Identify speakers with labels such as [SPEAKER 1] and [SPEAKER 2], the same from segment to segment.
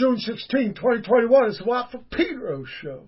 [SPEAKER 1] June 16, 2021. It's the Watt from Pedro show.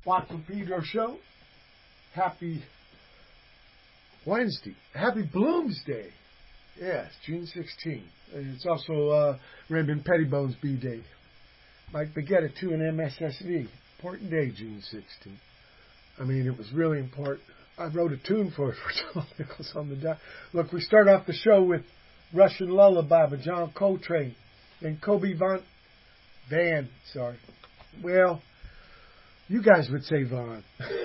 [SPEAKER 1] Watt from Pedro show. Happy Wednesday. Happy Bloomsday. Yes, June 16th. It's also Raymond Pettibone's B-Day. Mike Baguetta, too, in MSSV. Important day, June 16th. I mean, it was really important. I wrote a tune for it for Tom Nichols on the dot. Look, we start off the show with Russian Lullaby by John Coltrane and Kobe Van. Well, you guys would say Von.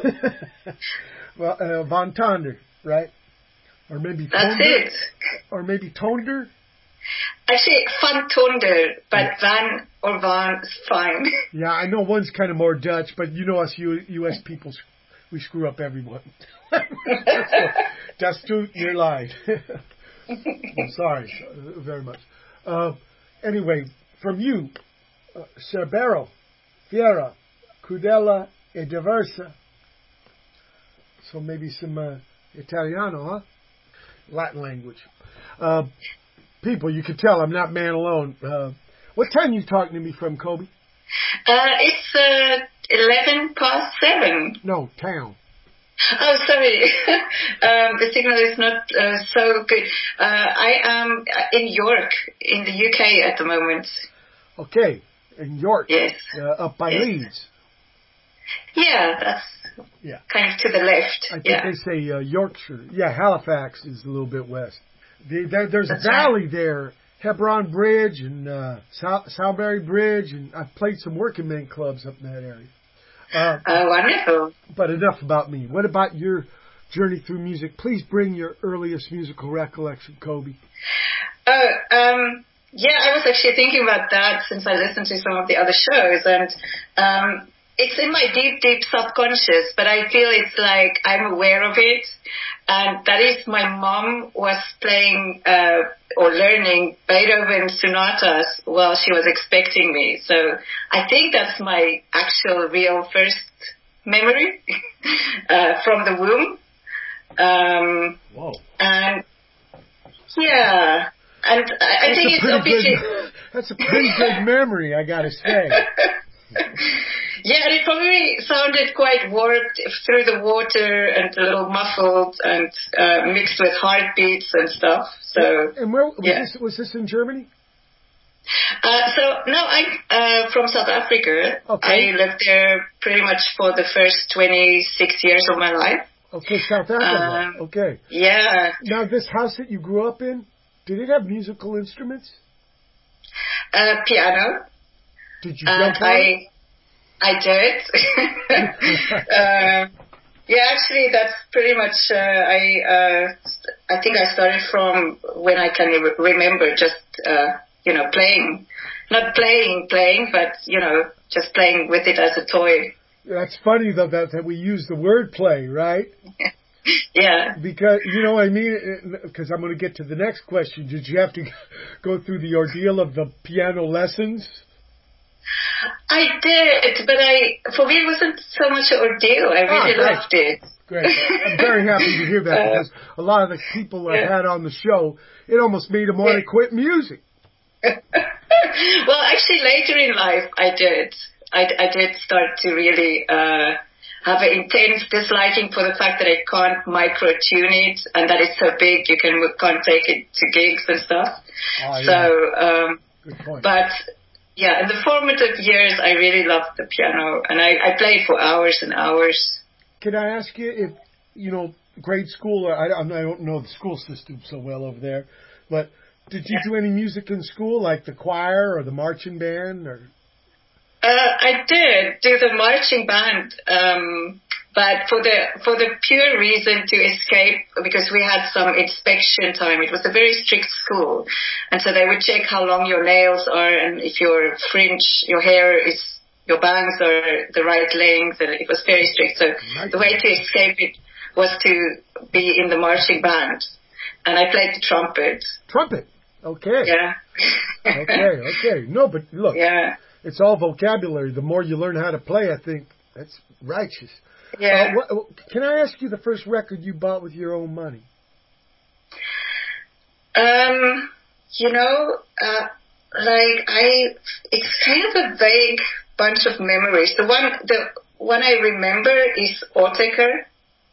[SPEAKER 1] Well, Von Tonder, right? Or maybe
[SPEAKER 2] That's
[SPEAKER 1] Tonder.
[SPEAKER 2] it.
[SPEAKER 1] Or maybe Tonder.
[SPEAKER 2] Actually, Van Tonder, but Van or Van is fine.
[SPEAKER 1] Yeah, I know one's kind of more Dutch, but you know us U.S. people, we screw up everyone. That's true, you're lying. I'm sorry very much. Anyway, from you, Cerbero, Fiera, Crudela e Diversa. So maybe some Italiano, huh? Latin language. People, you can tell I'm not man alone. What time are you talking to me from, Kobe?
[SPEAKER 2] It's 7:11.
[SPEAKER 1] No, town.
[SPEAKER 2] Oh, sorry. The signal is not so good. I am in York, in the UK at the moment.
[SPEAKER 1] Okay, in York.
[SPEAKER 2] Yes.
[SPEAKER 1] Up by Leeds.
[SPEAKER 2] Yeah, that's kind of to the left.
[SPEAKER 1] I think they say Yorkshire. Yeah, Halifax is a little bit west. There's a valley there, Hebron Bridge and Salisbury Bridge, and I've played some working men clubs up in that area.
[SPEAKER 2] Wonderful.
[SPEAKER 1] But enough about me. What about your journey through music? Please bring your earliest musical recollection, Kobe.
[SPEAKER 2] Yeah, I was actually thinking about that since I listened to some of the other shows, and it's in my deep, deep subconscious, but I feel it's like I'm aware of it. And that is my mom was playing or learning Beethoven sonatas while she was expecting me. So I think that's my actual real first memory from the womb.
[SPEAKER 1] Whoa.
[SPEAKER 2] And yeah, and I think it's obviously...
[SPEAKER 1] That's a pretty good memory, I gotta say.
[SPEAKER 2] Yeah, and it probably sounded quite warped through the water and a little muffled and mixed with heartbeats and stuff. So,
[SPEAKER 1] and where was this in Germany?
[SPEAKER 2] No, I'm from South Africa.
[SPEAKER 1] Okay.
[SPEAKER 2] I lived there pretty much for the first 26 years of my life.
[SPEAKER 1] Okay, South Africa. Okay.
[SPEAKER 2] Yeah.
[SPEAKER 1] Now, this house that you grew up in, did it have musical instruments?
[SPEAKER 2] Piano.
[SPEAKER 1] Did you jump on it?
[SPEAKER 2] I did. Yeah, actually, that's pretty much. I think I started from when I can remember, just playing, not playing, but just playing with it as a toy.
[SPEAKER 1] That's funny though that we use the word play, right?
[SPEAKER 2] Yeah.
[SPEAKER 1] Because I mean, because I'm going to get to the next question. Did you have to go through the ordeal of the piano lessons?
[SPEAKER 2] I did, but for me it wasn't so much an ordeal. I really loved it.
[SPEAKER 1] Great. I'm very happy to hear that because a lot of the people I've had on the show, it almost made them want to quit music.
[SPEAKER 2] Well, actually, later in life, I did. I did start to really have an intense disliking for the fact that I can't micro-tune it and that it's so big you can't take it to gigs and stuff.
[SPEAKER 1] Oh, yeah.
[SPEAKER 2] So,
[SPEAKER 1] good point.
[SPEAKER 2] But... yeah, in the formative years, I really loved the piano, and I played for hours and hours.
[SPEAKER 1] Can I ask you if, grade school, I don't know the school system so well over there, but did you do any music in school, like the choir or the marching band? Or?
[SPEAKER 2] I did do the marching band, but for the pure reason to escape, because we had some inspection time. It was a very strict school, and so they would check how long your nails are and if your your bangs are the right length, and it was very strict. So the way to escape it was to be in the marching band, and I played the trumpet.
[SPEAKER 1] Trumpet? Okay.
[SPEAKER 2] Yeah.
[SPEAKER 1] Okay. No, but look, it's all vocabulary. The more you learn how to play, I think that's righteous.
[SPEAKER 2] Yeah.
[SPEAKER 1] Can I ask you the first record you bought with your own money?
[SPEAKER 2] It's kind of a vague bunch of memories. The one I remember is Otaker,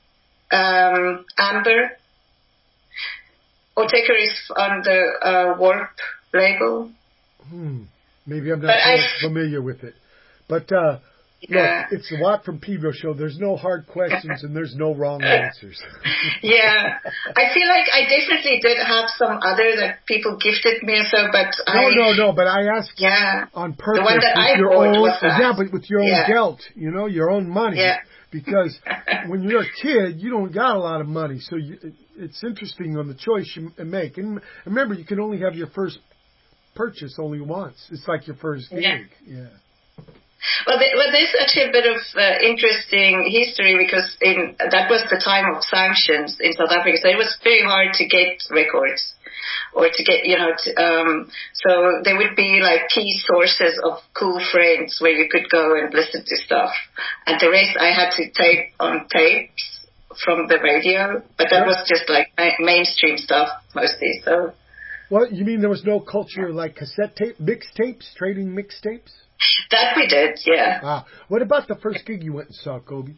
[SPEAKER 2] Amber. Otaker is on the Warp label.
[SPEAKER 1] Maybe I'm not so familiar with it. But look, it's the Watt from Pedro show. There's no hard questions and there's no wrong answers.
[SPEAKER 2] Yeah. I feel like I definitely did have some other that people gifted me, so, but
[SPEAKER 1] No, but I asked on purpose.
[SPEAKER 2] The one that I
[SPEAKER 1] your
[SPEAKER 2] bought
[SPEAKER 1] own,
[SPEAKER 2] was that.
[SPEAKER 1] Yeah, but with your own gelt, your own money.
[SPEAKER 2] Yeah.
[SPEAKER 1] Because when you're a kid, you don't got a lot of money. So it's interesting on the choice you make. And remember, you can only have your first purchase only once. It's like your first gig. Yeah.
[SPEAKER 2] Well, there's actually a bit of interesting history because that was the time of sanctions in South Africa, so it was very hard to get records or to get, so there would be like key sources of cool friends where you could go and listen to stuff, and the rest I had to tape on tapes from the radio, but that was just like mainstream stuff mostly. So.
[SPEAKER 1] What, you mean there was no culture like cassette tape, mixtapes, trading mixtapes?
[SPEAKER 2] That we did, yeah.
[SPEAKER 1] What about the first gig you went and saw, Kobe?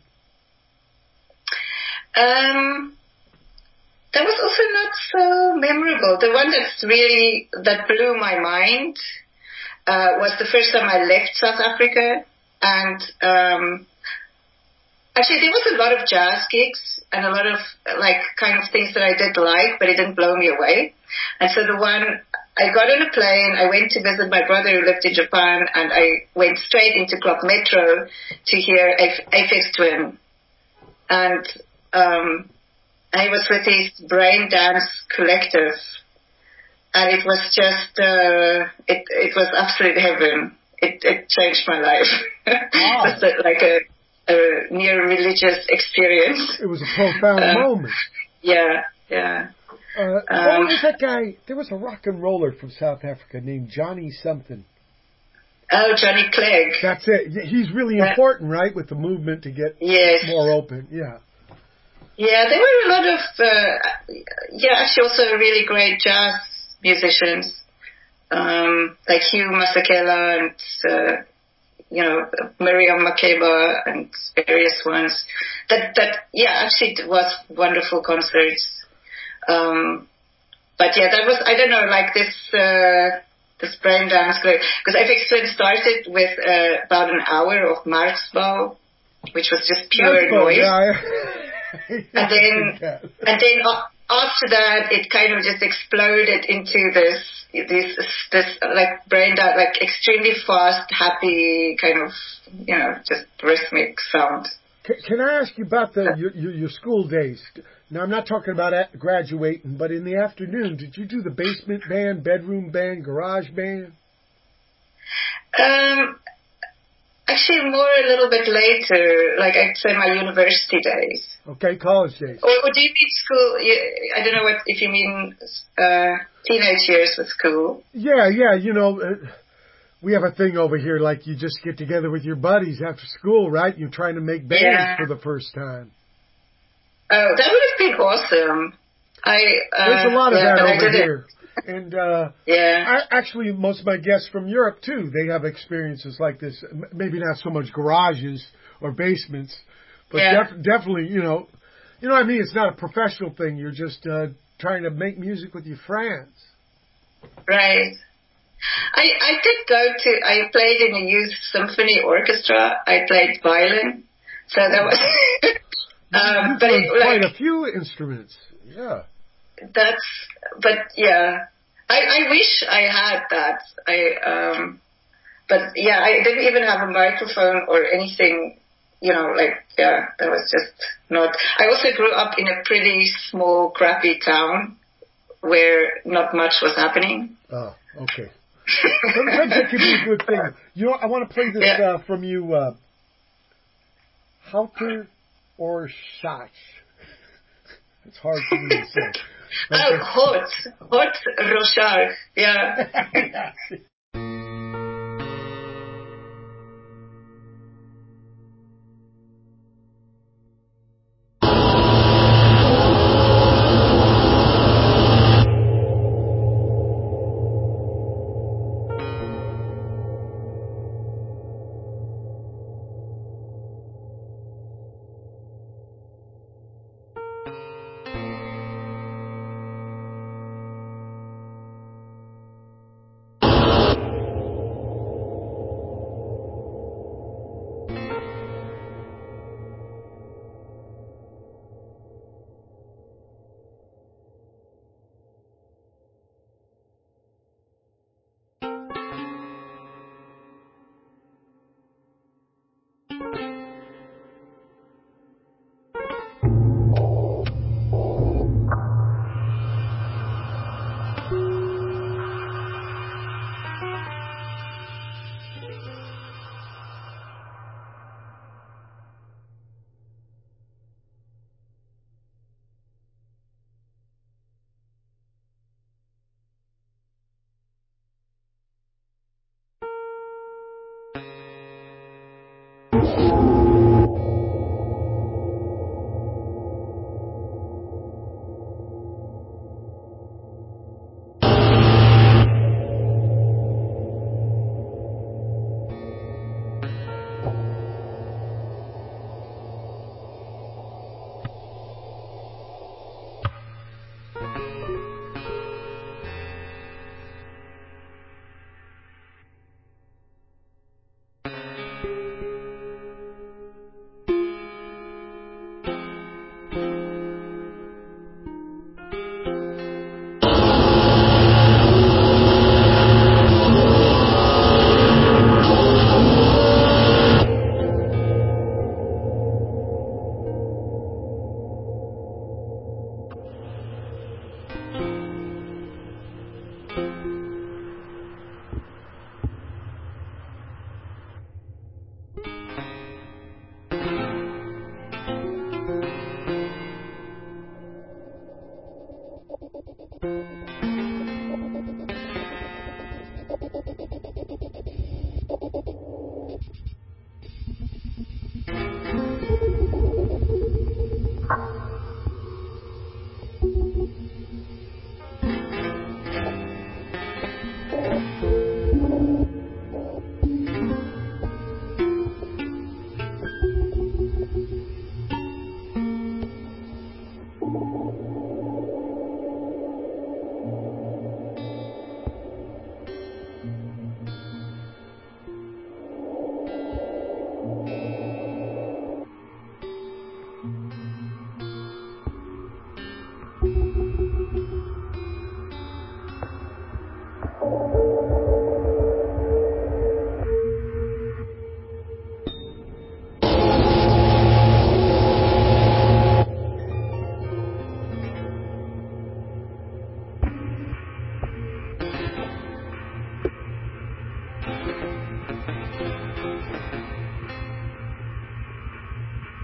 [SPEAKER 2] That was also not so memorable. The one that blew my mind was the first time I left South Africa. And actually there was a lot of jazz gigs and a lot of kind of things that I did like, but it didn't blow me away. And so the one, I got on a plane, I went to visit my brother who lived in Japan, and I went straight into Club Metro to hear Aphex Twin. And I was with his Brain Dance Collective, and it was just, it was absolute heaven. It changed my life. It was like a near religious experience.
[SPEAKER 1] It was a profound moment.
[SPEAKER 2] Yeah.
[SPEAKER 1] What was that guy? There was a rock and roller from South Africa named Johnny something.
[SPEAKER 2] Oh, Johnny Clegg.
[SPEAKER 1] That's it. He's really important, right, with the movement to get more open. Yeah.
[SPEAKER 2] Yeah, there were a lot of, actually also really great jazz musicians, like Hugh Masekela and, Miriam Makeba and various ones. Actually it was wonderful concerts. But yeah, that was, I don't know, like this Brain Dance, because Aphex Twin started with about an hour of Marxbau, which was just pure noise. And then after that, it kind of just exploded into this like brain dance, like extremely fast, happy kind of, just rhythmic sound.
[SPEAKER 1] Can I ask you about your school days? Now, I'm not talking about graduating, but in the afternoon, did you do the basement band, bedroom band, garage band?
[SPEAKER 2] Actually, more a little bit later, like I'd say my university days.
[SPEAKER 1] Okay, college days.
[SPEAKER 2] Or do you mean school? I don't know if you mean teenage years with school.
[SPEAKER 1] Yeah, we have a thing over here, like you just get together with your buddies after school, right? You're trying to make bands for the first time.
[SPEAKER 2] Oh, that would have been awesome.
[SPEAKER 1] There's a lot of that over here. And actually, most of my guests from Europe, too, they have experiences like this. Maybe not so much garages or basements, but definitely, what I mean? It's not a professional thing. You're just trying to make music with your friends.
[SPEAKER 2] Right. I played in a youth symphony orchestra. I played violin. So that was...
[SPEAKER 1] quite a few instruments. Yeah.
[SPEAKER 2] I wish I had that. I didn't even have a microphone or anything, that was just not. I also grew up in a pretty small, crappy town where not much was happening.
[SPEAKER 1] Oh, okay. Sometimes that could be a good thing. I want to play this from you, Houter or Schatz. It's hard for me to say.
[SPEAKER 2] Hot Rochard, yeah.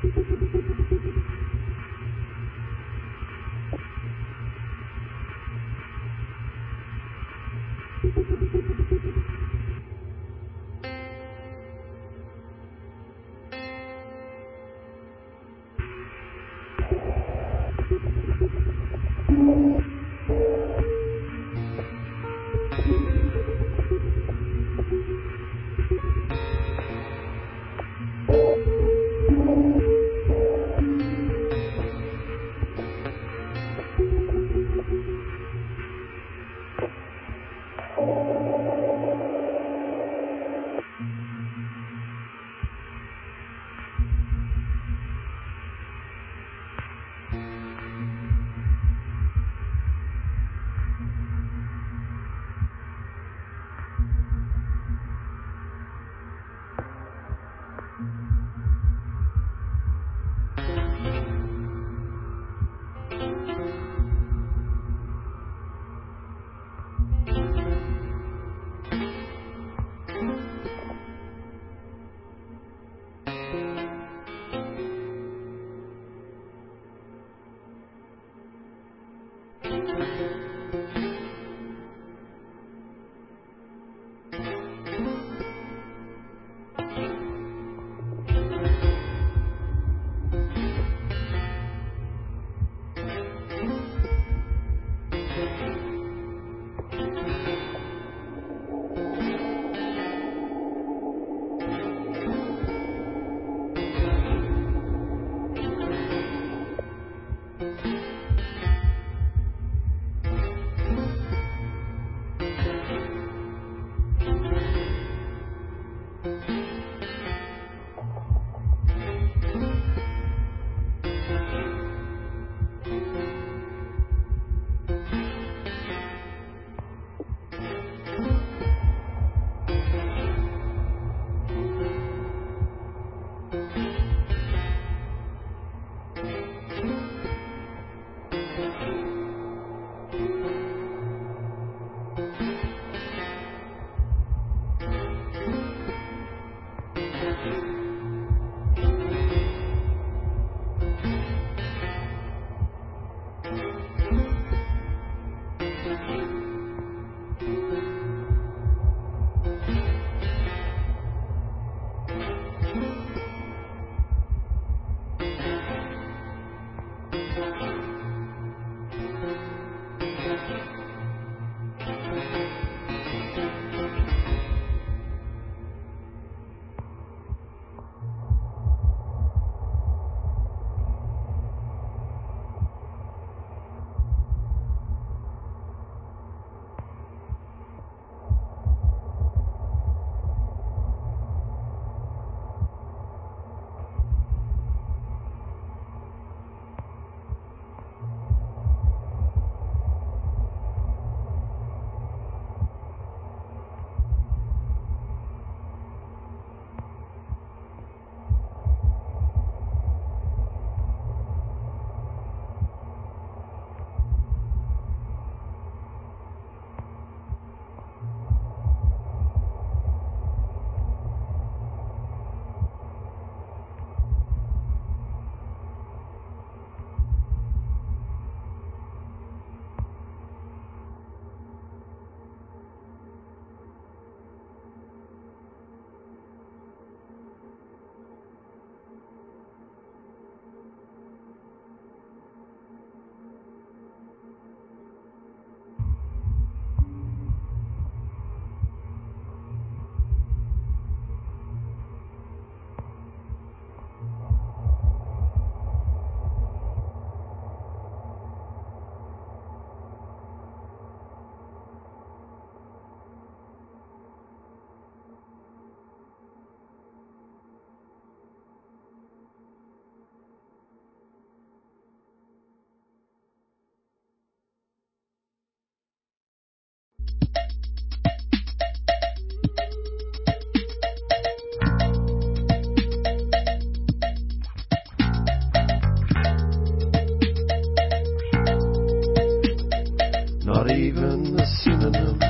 [SPEAKER 3] not even a synonym,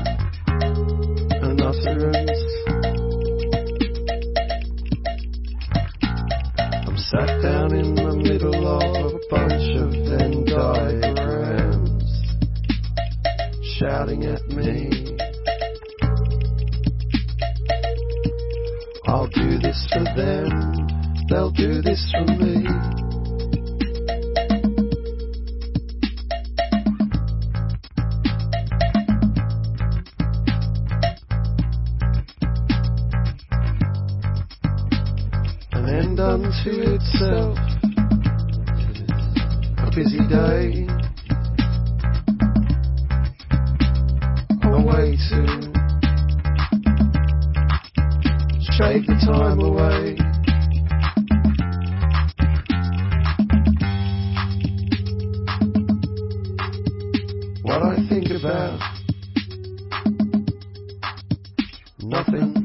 [SPEAKER 3] an utterance. I'm sat down I'll do this for them, they'll do this for me. An end unto itself, a busy day, a way to shake the time away. What I think about, nothing.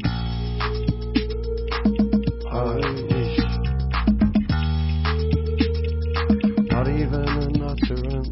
[SPEAKER 3] I wish, not even an utterance.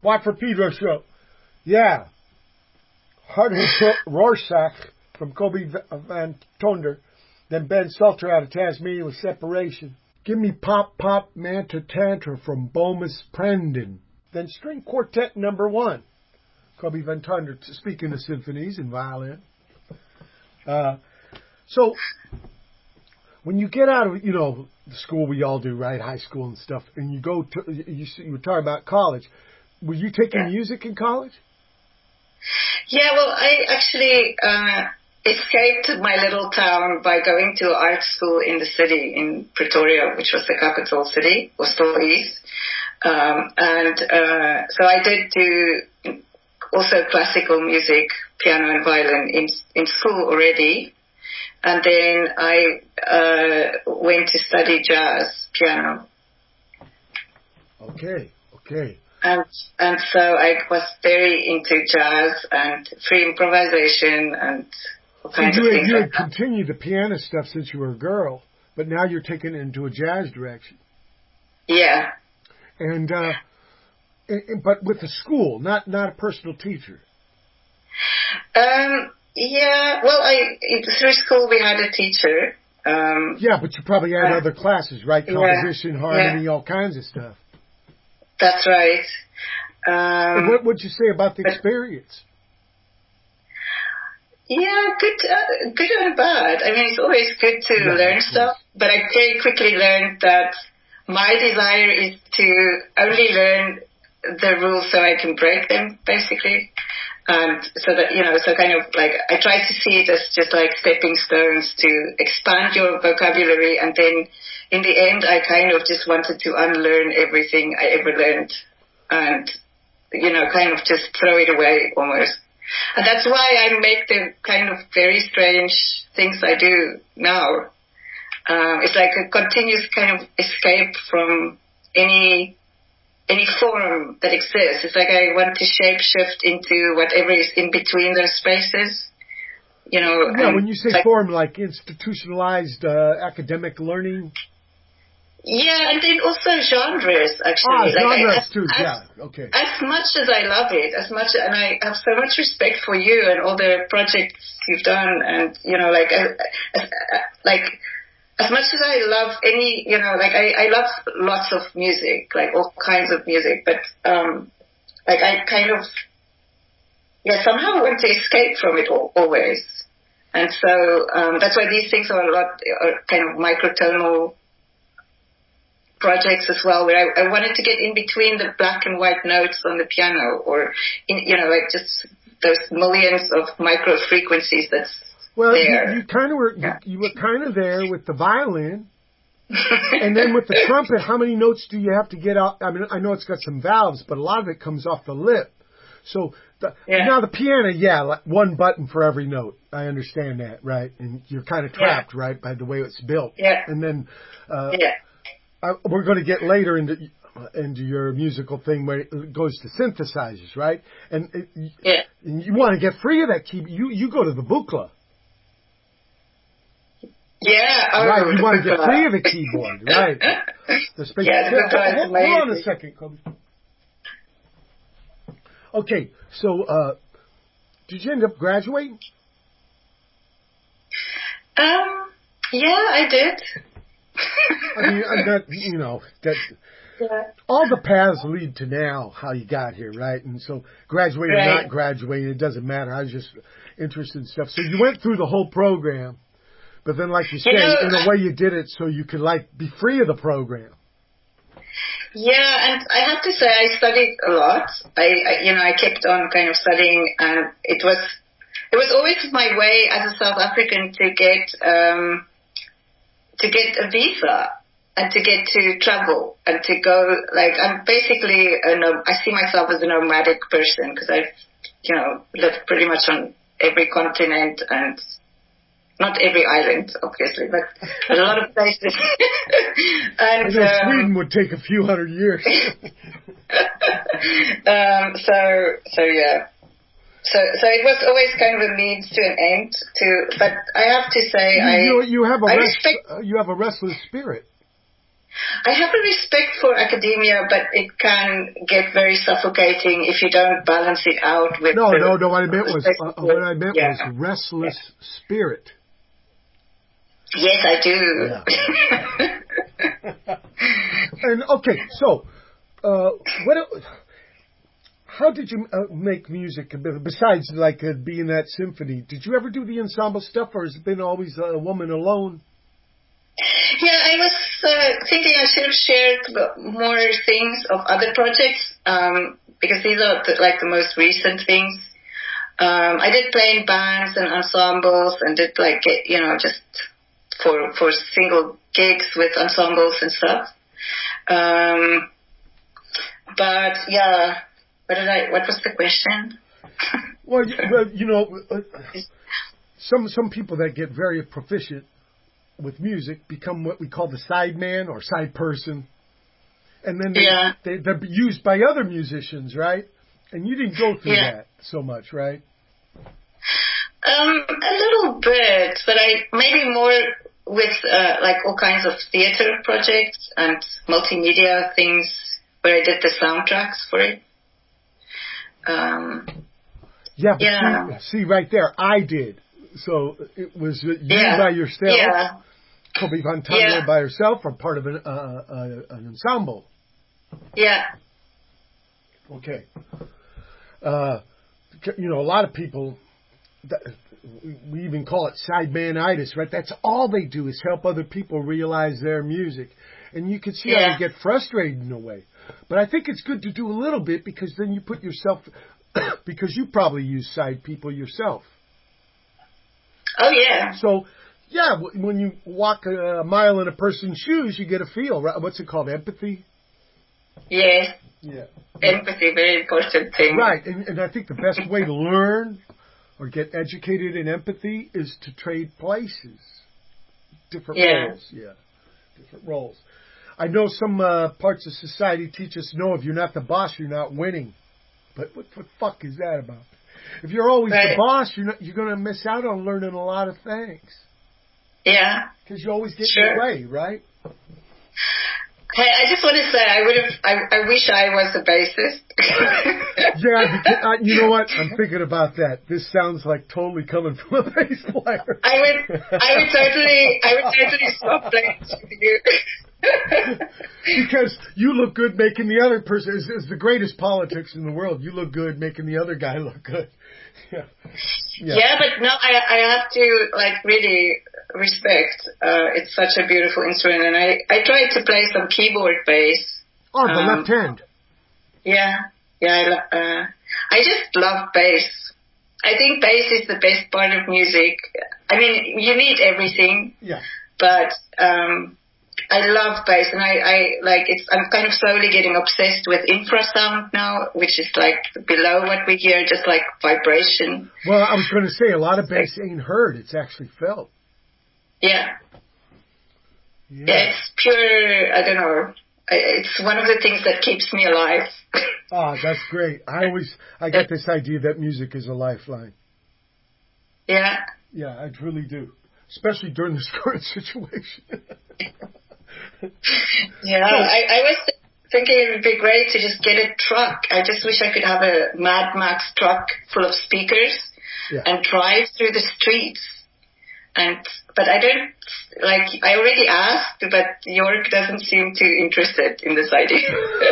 [SPEAKER 1] Watt for Pedro show. Yeah. Hardwick Rorschach from Kobe Van Tonder. Then Ben Salter out of Tasmania with Separation. Give me Pop Pop Manta Tantra from Bomis Prendon. Then String Quartet number 1. Kobe Van Tonder, speaking of symphonies and violin. So, when you get out of, the school we all do, right, high school and stuff, and you go to, you were talking about college. Were you taking music in college?
[SPEAKER 2] Yeah, well, I actually escaped my little town by going to art school in the city, in Pretoria, which was the capital city, or still is. So I did do also classical music, piano and violin in school already. And then I went to study jazz piano.
[SPEAKER 1] Okay.
[SPEAKER 2] And so I was very into jazz and free improvisation and all kinds of things.
[SPEAKER 1] You had continued the piano stuff since you were a girl, but now you're taking it into a jazz direction.
[SPEAKER 2] Yeah.
[SPEAKER 1] And but with the school, not a personal teacher.
[SPEAKER 2] Yeah. Well, through school we had a teacher.
[SPEAKER 1] Yeah, but you probably had other classes, right? Composition, harmony, all kinds of stuff.
[SPEAKER 2] That's right.
[SPEAKER 1] What would you say about the experience?
[SPEAKER 2] Yeah, good and bad. I mean, it's always good to learn stuff, but I very quickly learned that my desire is to only learn the rules so I can break them, basically. And so that, so kind of like, I try to see it as just like stepping stones to expand your vocabulary. And then in the end, I kind of just wanted to unlearn everything I ever learned and, kind of just throw it away almost. And that's why I make the kind of very strange things I do now. It's like a continuous kind of escape from any form that exists. It's like I want to shapeshift into whatever is in between those spaces.
[SPEAKER 1] Yeah, when you say form, like institutionalized academic learning.
[SPEAKER 2] Yeah, and then also genres, actually.
[SPEAKER 1] Genres too, okay.
[SPEAKER 2] As much as I love it, and I have so much respect for you and all the projects you've done, and, as much as I love I love lots of music, like all kinds of music, but, I kind of, somehow want to escape from it always. And so, that's why these things are kind of microtonal projects as well, where I wanted to get in between the black and white notes on the piano, or, just those millions of micro frequencies that's there.
[SPEAKER 1] You were kind of there with the violin, and then with the trumpet. How many notes do you have to get out? I mean, I know it's got some valves, but a lot of it comes off the lip. So now the piano, like one button for every note. I understand that, right? And you're kind of trapped, right, by the way it's built.
[SPEAKER 2] Yeah.
[SPEAKER 1] And then we're going to get later into your musical thing where it goes to synthesizers, right? And you want to get free of that key. You go to the Buchla.
[SPEAKER 2] Yeah.
[SPEAKER 1] Right, you want to get free of the keyboard, right? Hold on a second, Kobe. Okay, so did you end up graduating?
[SPEAKER 2] Yeah, I did.
[SPEAKER 1] I mean, all the paths lead to now how you got here, right? And so graduating or not graduating, it doesn't matter. I was just interested in stuff. So you went through the whole program, but then, like you say, in a way you did it so you could, be free of the program.
[SPEAKER 2] Yeah, and I have to say I studied a lot. I kept on kind of studying, and it was always my way as a South African to get a visa and to get to travel and to go. I'm basically I see myself as a nomadic person because I've lived pretty much on every continent and not every island, obviously, but a lot of places. And
[SPEAKER 1] Sweden would take a few hundred years.
[SPEAKER 2] So yeah. So it was always kind of a means to an end. But I have to say,
[SPEAKER 1] you have a restless spirit.
[SPEAKER 2] I have a respect for academia, but it can get very suffocating if you don't balance it out with.
[SPEAKER 1] No. What I meant was restless spirit.
[SPEAKER 2] Yes, I do.
[SPEAKER 1] Yeah. And okay, so how did you make music besides like being that symphony? Did you ever do the ensemble stuff, or has it been always a woman alone?
[SPEAKER 2] Yeah, I was thinking I should have shared more things of other projects because these are the most recent things. I did play in bands and ensembles and did just for single gigs with ensembles and stuff. But yeah, what was the question?
[SPEAKER 1] Well, some people that get very proficient with music become what we call the side man or side person. And then they're used by other musicians, right? And you didn't go through that so much, right?
[SPEAKER 2] A little bit, but I maybe more with all kinds of theater projects and multimedia things where I did the soundtracks for it.
[SPEAKER 1] See right there, I did. So it was you by yourself, Kobe Van Tonder by herself, or part of an ensemble.
[SPEAKER 2] Yeah.
[SPEAKER 1] Okay. A lot of people, we even call it sidemanitis, right? That's all they do is help other people realize their music. And you can see how they get frustrated in a way. But I think it's good to do a little bit because then you put yourself, because you probably use side people yourself.
[SPEAKER 2] Oh, yeah.
[SPEAKER 1] So, when you walk a mile in a person's shoes, you get a feel, right? What's it called? Empathy?
[SPEAKER 2] Yes.
[SPEAKER 1] Yeah.
[SPEAKER 2] Empathy, very important thing.
[SPEAKER 1] Right. And I think the best way to learn or get educated in empathy is to trade places. Different roles. Yeah. Different roles. I know some parts of society teach us, no, if you're not the boss, you're not winning. But what the fuck is that about? If you're always the boss, you're going to miss out on learning a lot of things.
[SPEAKER 2] Yeah.
[SPEAKER 1] Because you always get your way, right?
[SPEAKER 2] Hey, I just want to say, I wish I was a bassist.
[SPEAKER 1] You know what? I'm thinking about that. This sounds like totally coming from a bass player.
[SPEAKER 2] I would totally swap planes with you.
[SPEAKER 1] Because you look good making the other person is the greatest politics in the world. You look good making the other guy look good.
[SPEAKER 2] Yeah, but no, I have to really respect. It's such a beautiful instrument, and I tried to play some keyboard bass.
[SPEAKER 1] Oh, the left hand.
[SPEAKER 2] Yeah. I just love bass. I think bass is the best part of music. I mean, you need everything.
[SPEAKER 1] Yeah.
[SPEAKER 2] But I love bass, and I'm kind of slowly getting obsessed with infrasound now, which is below what we hear, just like vibration.
[SPEAKER 1] Well, I was going to say, a lot of bass ain't heard, it's actually felt.
[SPEAKER 2] Yeah, it's pure, I don't know, it's one of the things that keeps me alive.
[SPEAKER 1] Oh, that's great. I get this idea that music is a lifeline.
[SPEAKER 2] Yeah.
[SPEAKER 1] Yeah, I really do. Especially during this current situation.
[SPEAKER 2] I was thinking it would be great to just get a truck. I just wish I could have a Mad Max truck full of speakers and drive through the streets. But I don't, I already asked, but York doesn't seem too interested in this idea.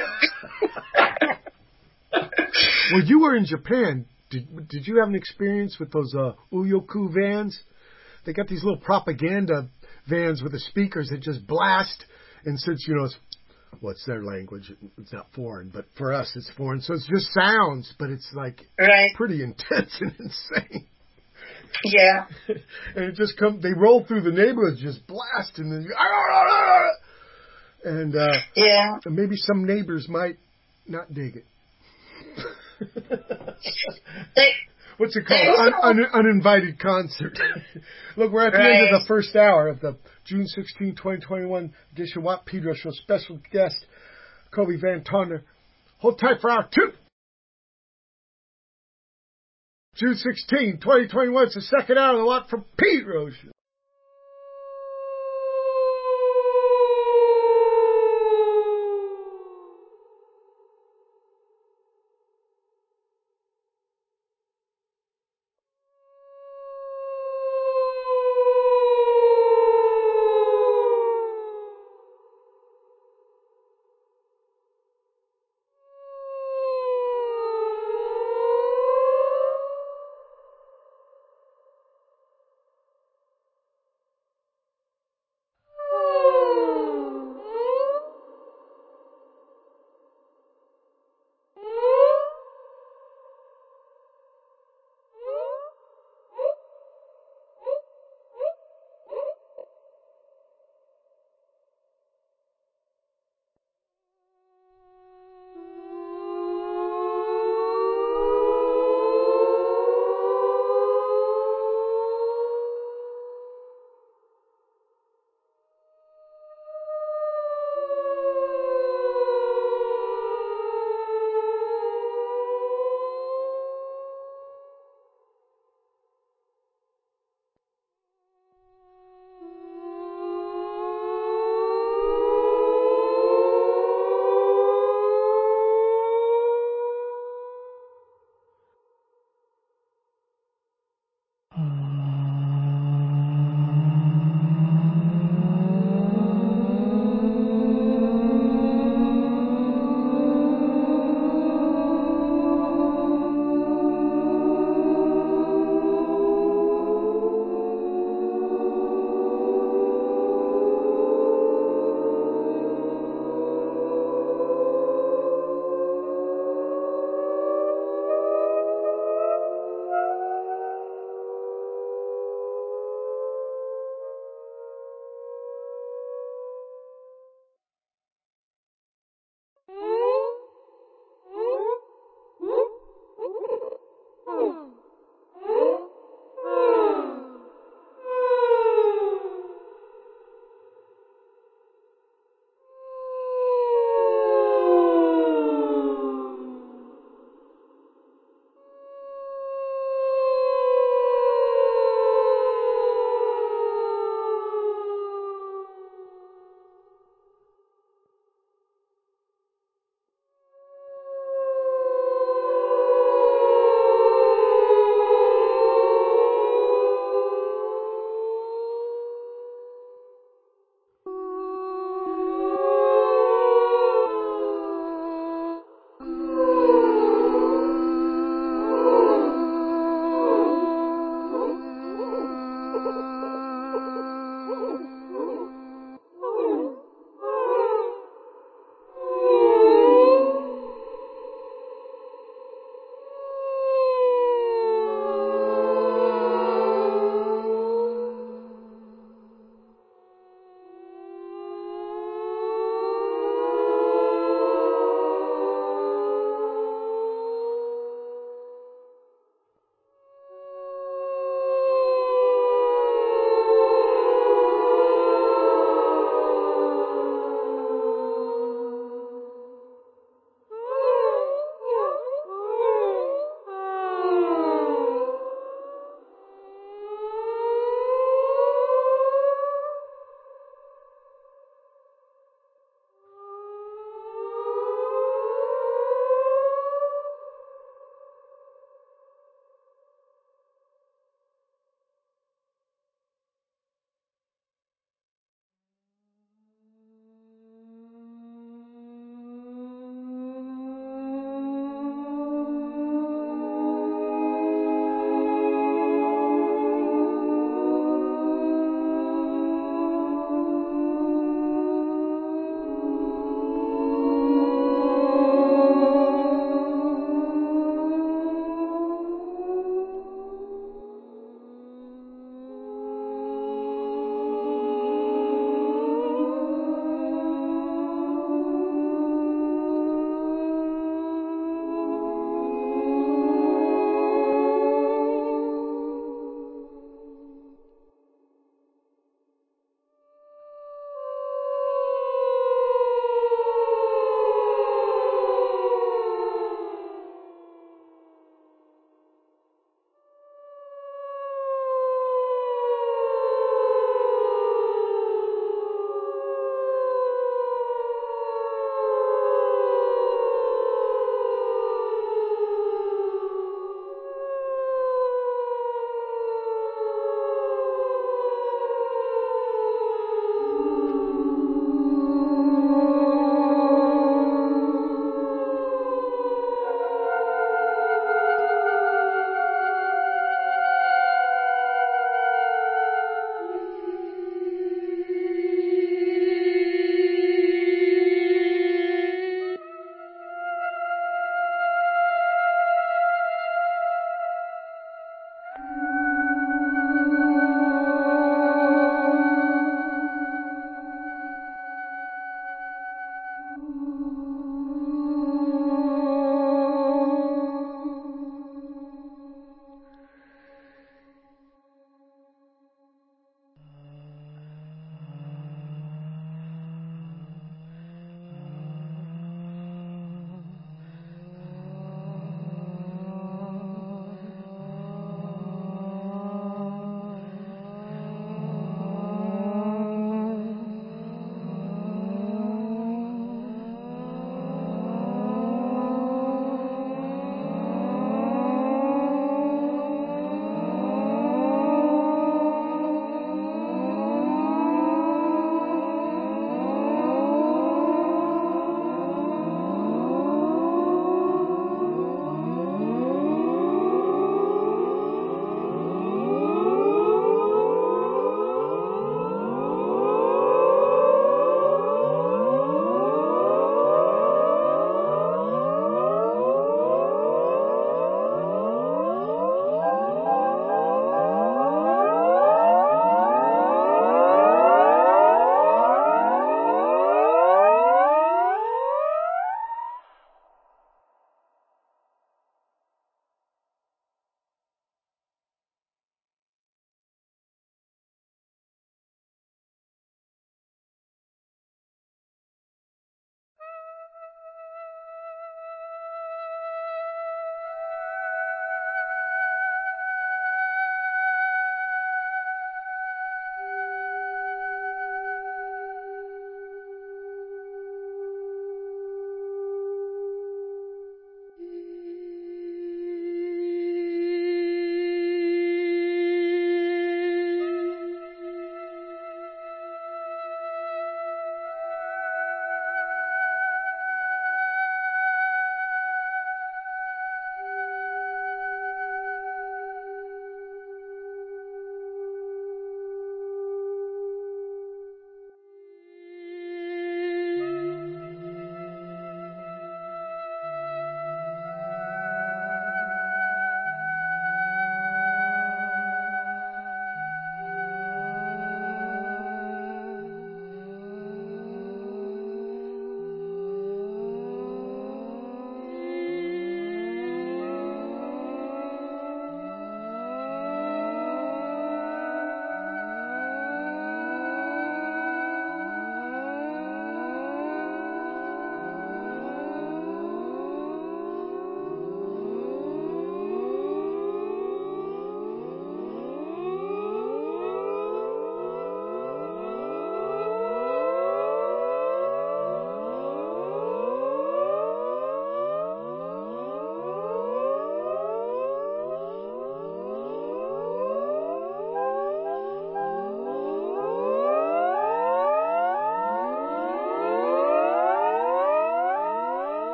[SPEAKER 1] Well, you were in Japan. Did you have an experience with those Uyoku vans? They got these little propaganda vans with the speakers that just blast. And since, it's their language, it's not foreign, but for us it's foreign. So it's just sounds, but it's pretty intense and insane.
[SPEAKER 2] Yeah.
[SPEAKER 1] And it just they roll through the neighborhoods, just blast, and then and maybe some neighbors might not dig it. What's it called? Uninvited concert. Look, we're at the end of the first hour of the June 16, 2021 edition Watt Pedro Show. Special guest, Kobe Van Tonder. Hold tight for hour 2. June 16, 2021. It's the second hour of the Watt from Pedro Show.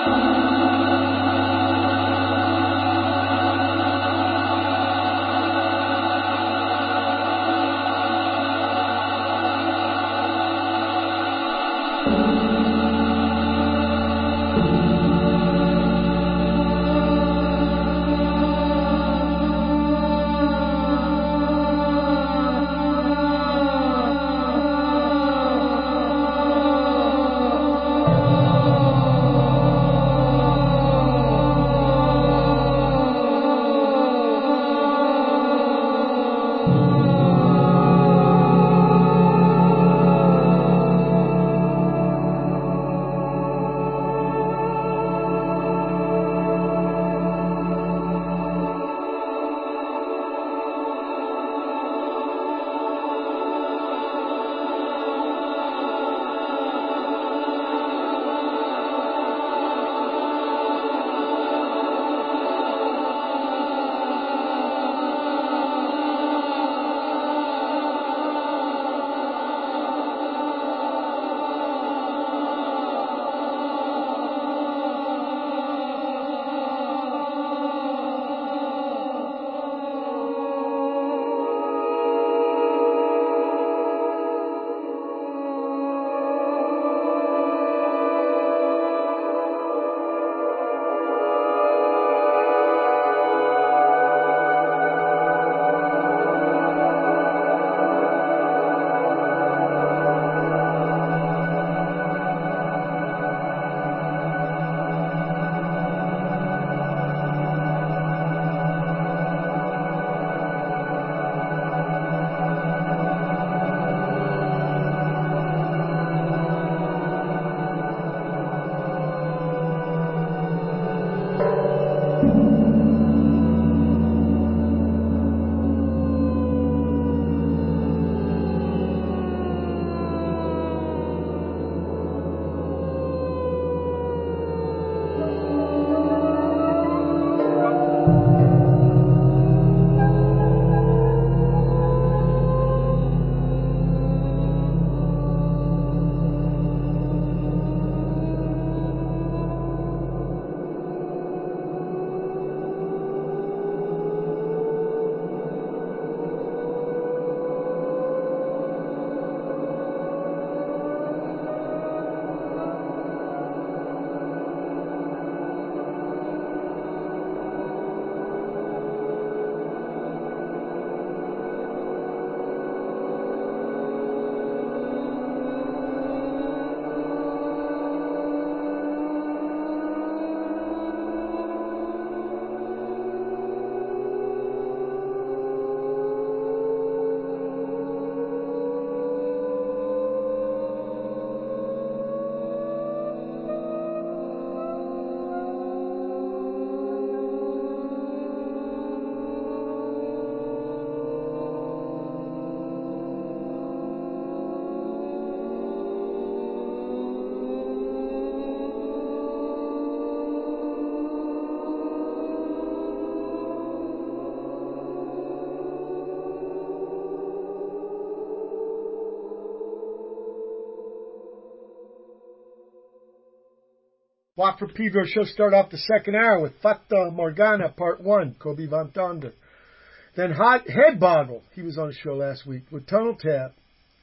[SPEAKER 1] Watford Pedro show start off the second hour with Fata Morgana Part 1, Kobe Van Tonder. Then Hot Head Boggle, he was on the show last week, with Tunnel Tap.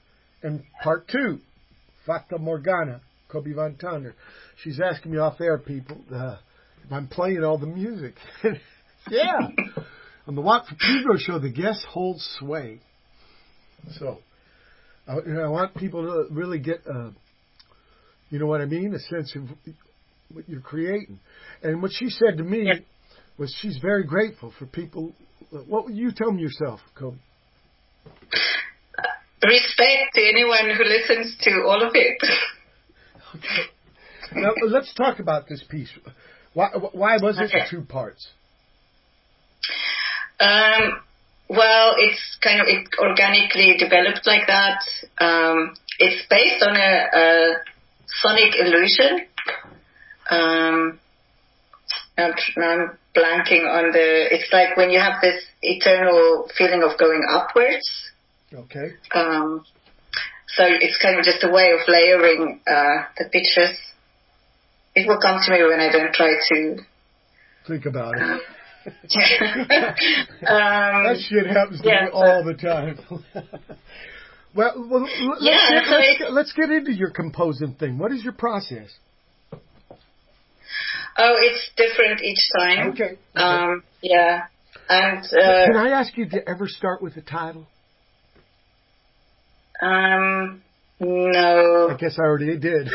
[SPEAKER 1] And Part 2, Fata Morgana, Kobe Van Tonder. She's asking me off air, people, if I'm playing all the music. Yeah. On the Watford Pedro show, the guest holds sway. So, I want people to really get, you know what I mean, a sense of what you're creating. And what she said to me was she's very grateful for people. What would you tell me yourself, Kobe?
[SPEAKER 2] Respect to anyone who listens to all of it.
[SPEAKER 1] Okay. Now, let's talk about this piece. Why was it in two parts?
[SPEAKER 2] Well, it's kind of it organically developed like that. It's based on a sonic illusion. I'm blanking on it's like when you have this eternal feeling of going upwards.
[SPEAKER 1] Okay.
[SPEAKER 2] So it's kind of just a way of layering the pictures. It will come to me when I don't try to
[SPEAKER 1] think about it.
[SPEAKER 2] That
[SPEAKER 1] shit happens to me all the time. Let's get into your composing thing. What is your process?
[SPEAKER 2] Oh, it's different each time.
[SPEAKER 1] Okay.
[SPEAKER 2] Yeah. And
[SPEAKER 1] can I ask you to ever start with a title?
[SPEAKER 2] No.
[SPEAKER 1] I guess I already did.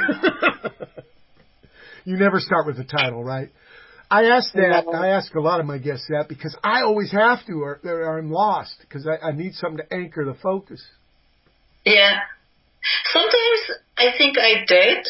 [SPEAKER 1] You never start with a title, right? I ask that. No. I ask a lot of my guests that because I always have to, or I'm lost because I need something to anchor the focus.
[SPEAKER 2] Yeah. Sometimes I think I did.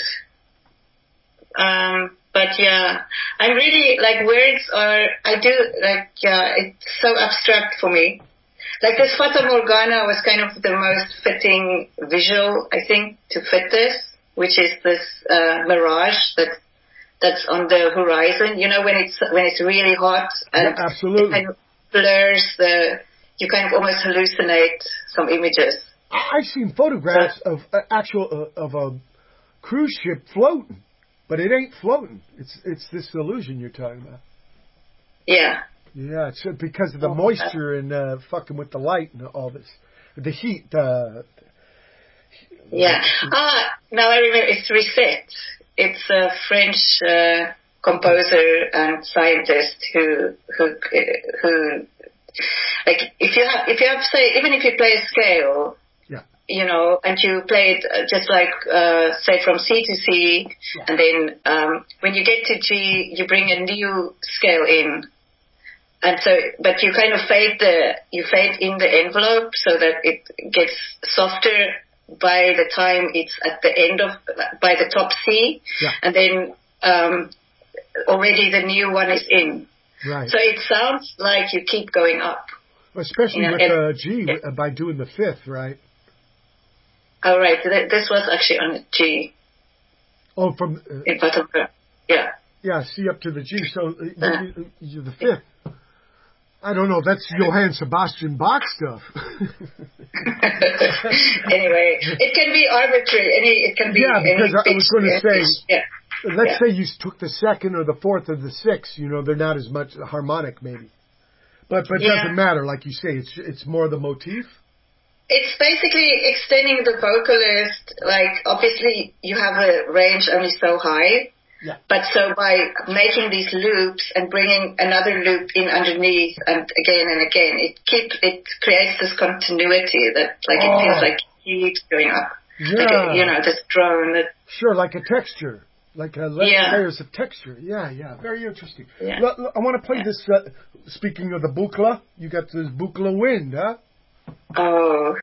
[SPEAKER 2] But yeah, I really, like, words are, I do, like, yeah, it's so abstract for me. Like, this Fata Morgana was kind of the most fitting visual, I think, to fit this, which is this mirage that's on the horizon. You know, when it's really hot and
[SPEAKER 1] absolutely.
[SPEAKER 2] It kind of blurs you kind of almost hallucinate some images.
[SPEAKER 1] I've seen photographs of a cruise ship floating. But it ain't floating. It's this illusion you're talking about.
[SPEAKER 2] Yeah.
[SPEAKER 1] Yeah, it's because of the moisture and fucking with the light and all this, the heat.
[SPEAKER 2] Yeah. Now I remember. It's Risset. It's a French composer and scientist who like if you have say even if you play a scale. You know, and you play it just like, say, from C to C, and then when you get to G, you bring a new scale in, and so, but you kind of fade in the envelope so that it gets softer by the time it's at the end by the top C, and then already the new one is in.
[SPEAKER 1] Right.
[SPEAKER 2] So it sounds like you keep going up.
[SPEAKER 1] Especially with G, by doing the fifth, right?
[SPEAKER 2] Oh, right. This was actually on G.
[SPEAKER 1] Oh, from...
[SPEAKER 2] in Battenberg. Yeah.
[SPEAKER 1] Yeah, C up to the G. So you're the fifth. I don't know. That's Johann Sebastian Bach stuff.
[SPEAKER 2] Anyway, it can be arbitrary. It can be...
[SPEAKER 1] Yeah, because I was going to say... Let's say you took the second or the fourth or the sixth. You know, they're not as much harmonic, maybe. But it doesn't matter. Like you say, it's more the motif.
[SPEAKER 2] It's basically extending the vocalist, like, obviously you have a range only so high, but so by making these loops and bringing another loop in underneath and again, it creates this continuity that, like, it feels like it keeps going up. Like, this drone.
[SPEAKER 1] Sure, like a texture. Like layers of texture. Yeah, very interesting.
[SPEAKER 2] Yeah.
[SPEAKER 1] I want to play this, speaking of the Buchla, you got this Buchla wind, huh?
[SPEAKER 2] Oh.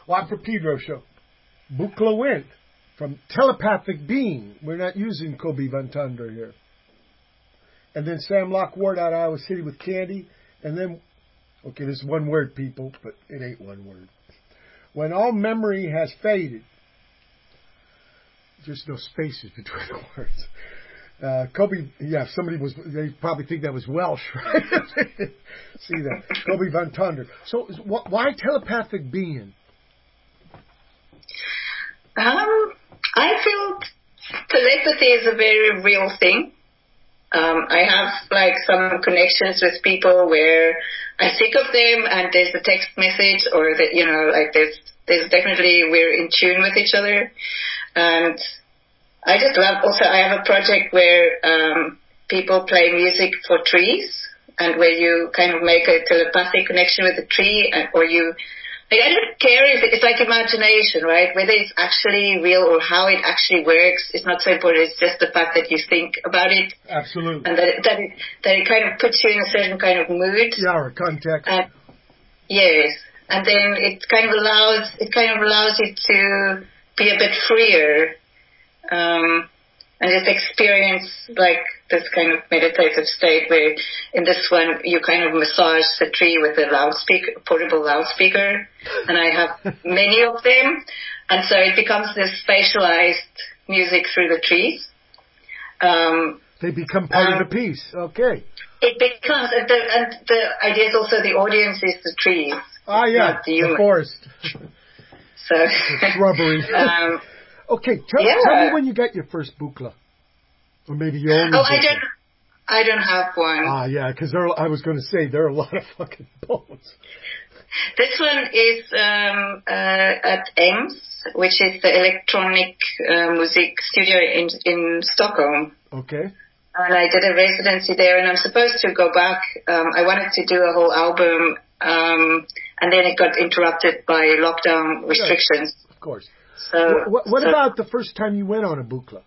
[SPEAKER 1] Juan for Pedro show. Buchla Wind from Telepathic Being. We're not using Kobe Van Tundra here. And then Sam Locke Ward out of Iowa City with Candy. And then, okay, this is one word, people, but it ain't one word. When all memory has faded. There's no spaces between the words. Kobe, yeah, they probably think that was Welsh, right? See that. Kobe Van Tundra. So why Telepathic Being?
[SPEAKER 2] I feel telepathy is a very real thing. I have like some connections with people where I think of them and there's a text message or that, you know, like there's definitely we're in tune with each other. And I just love, also I have a project where people play music for trees and where you kind of make a telepathic connection with the tree or you, like, I don't care if it's like imagination, right? Whether it's actually real or how it actually works, it's not so important. It's just the fact that you think about it.
[SPEAKER 1] Absolutely.
[SPEAKER 2] And that it kind of puts you in a certain kind of mood.
[SPEAKER 1] Yeah, or context.
[SPEAKER 2] Yes. And then it kind of allows you to be a bit freer, and just experience like this kind of meditative state where in this one you kind of massage the tree with a portable loudspeaker, and I have many of them, and so it becomes this spatialized music through the trees.
[SPEAKER 1] They become part of the piece. Okay.
[SPEAKER 2] It becomes, and the idea is also the audience is the trees.
[SPEAKER 1] Ah, yeah, the forest.
[SPEAKER 2] So
[SPEAKER 1] the shrubbery. Okay, tell me when you got your first Buchla. Or maybe your only Buchla.
[SPEAKER 2] I don't have one.
[SPEAKER 1] Ah, yeah, because I was going to say, there are a lot of fucking bones.
[SPEAKER 2] This one is at EMS, which is the electronic music studio in Stockholm.
[SPEAKER 1] Okay.
[SPEAKER 2] And I did a residency there, and I'm supposed to go back. I wanted to do a whole album, and then it got interrupted by lockdown restrictions.
[SPEAKER 1] Yes, of course.
[SPEAKER 2] So,
[SPEAKER 1] what about the first time you went on a Buchla?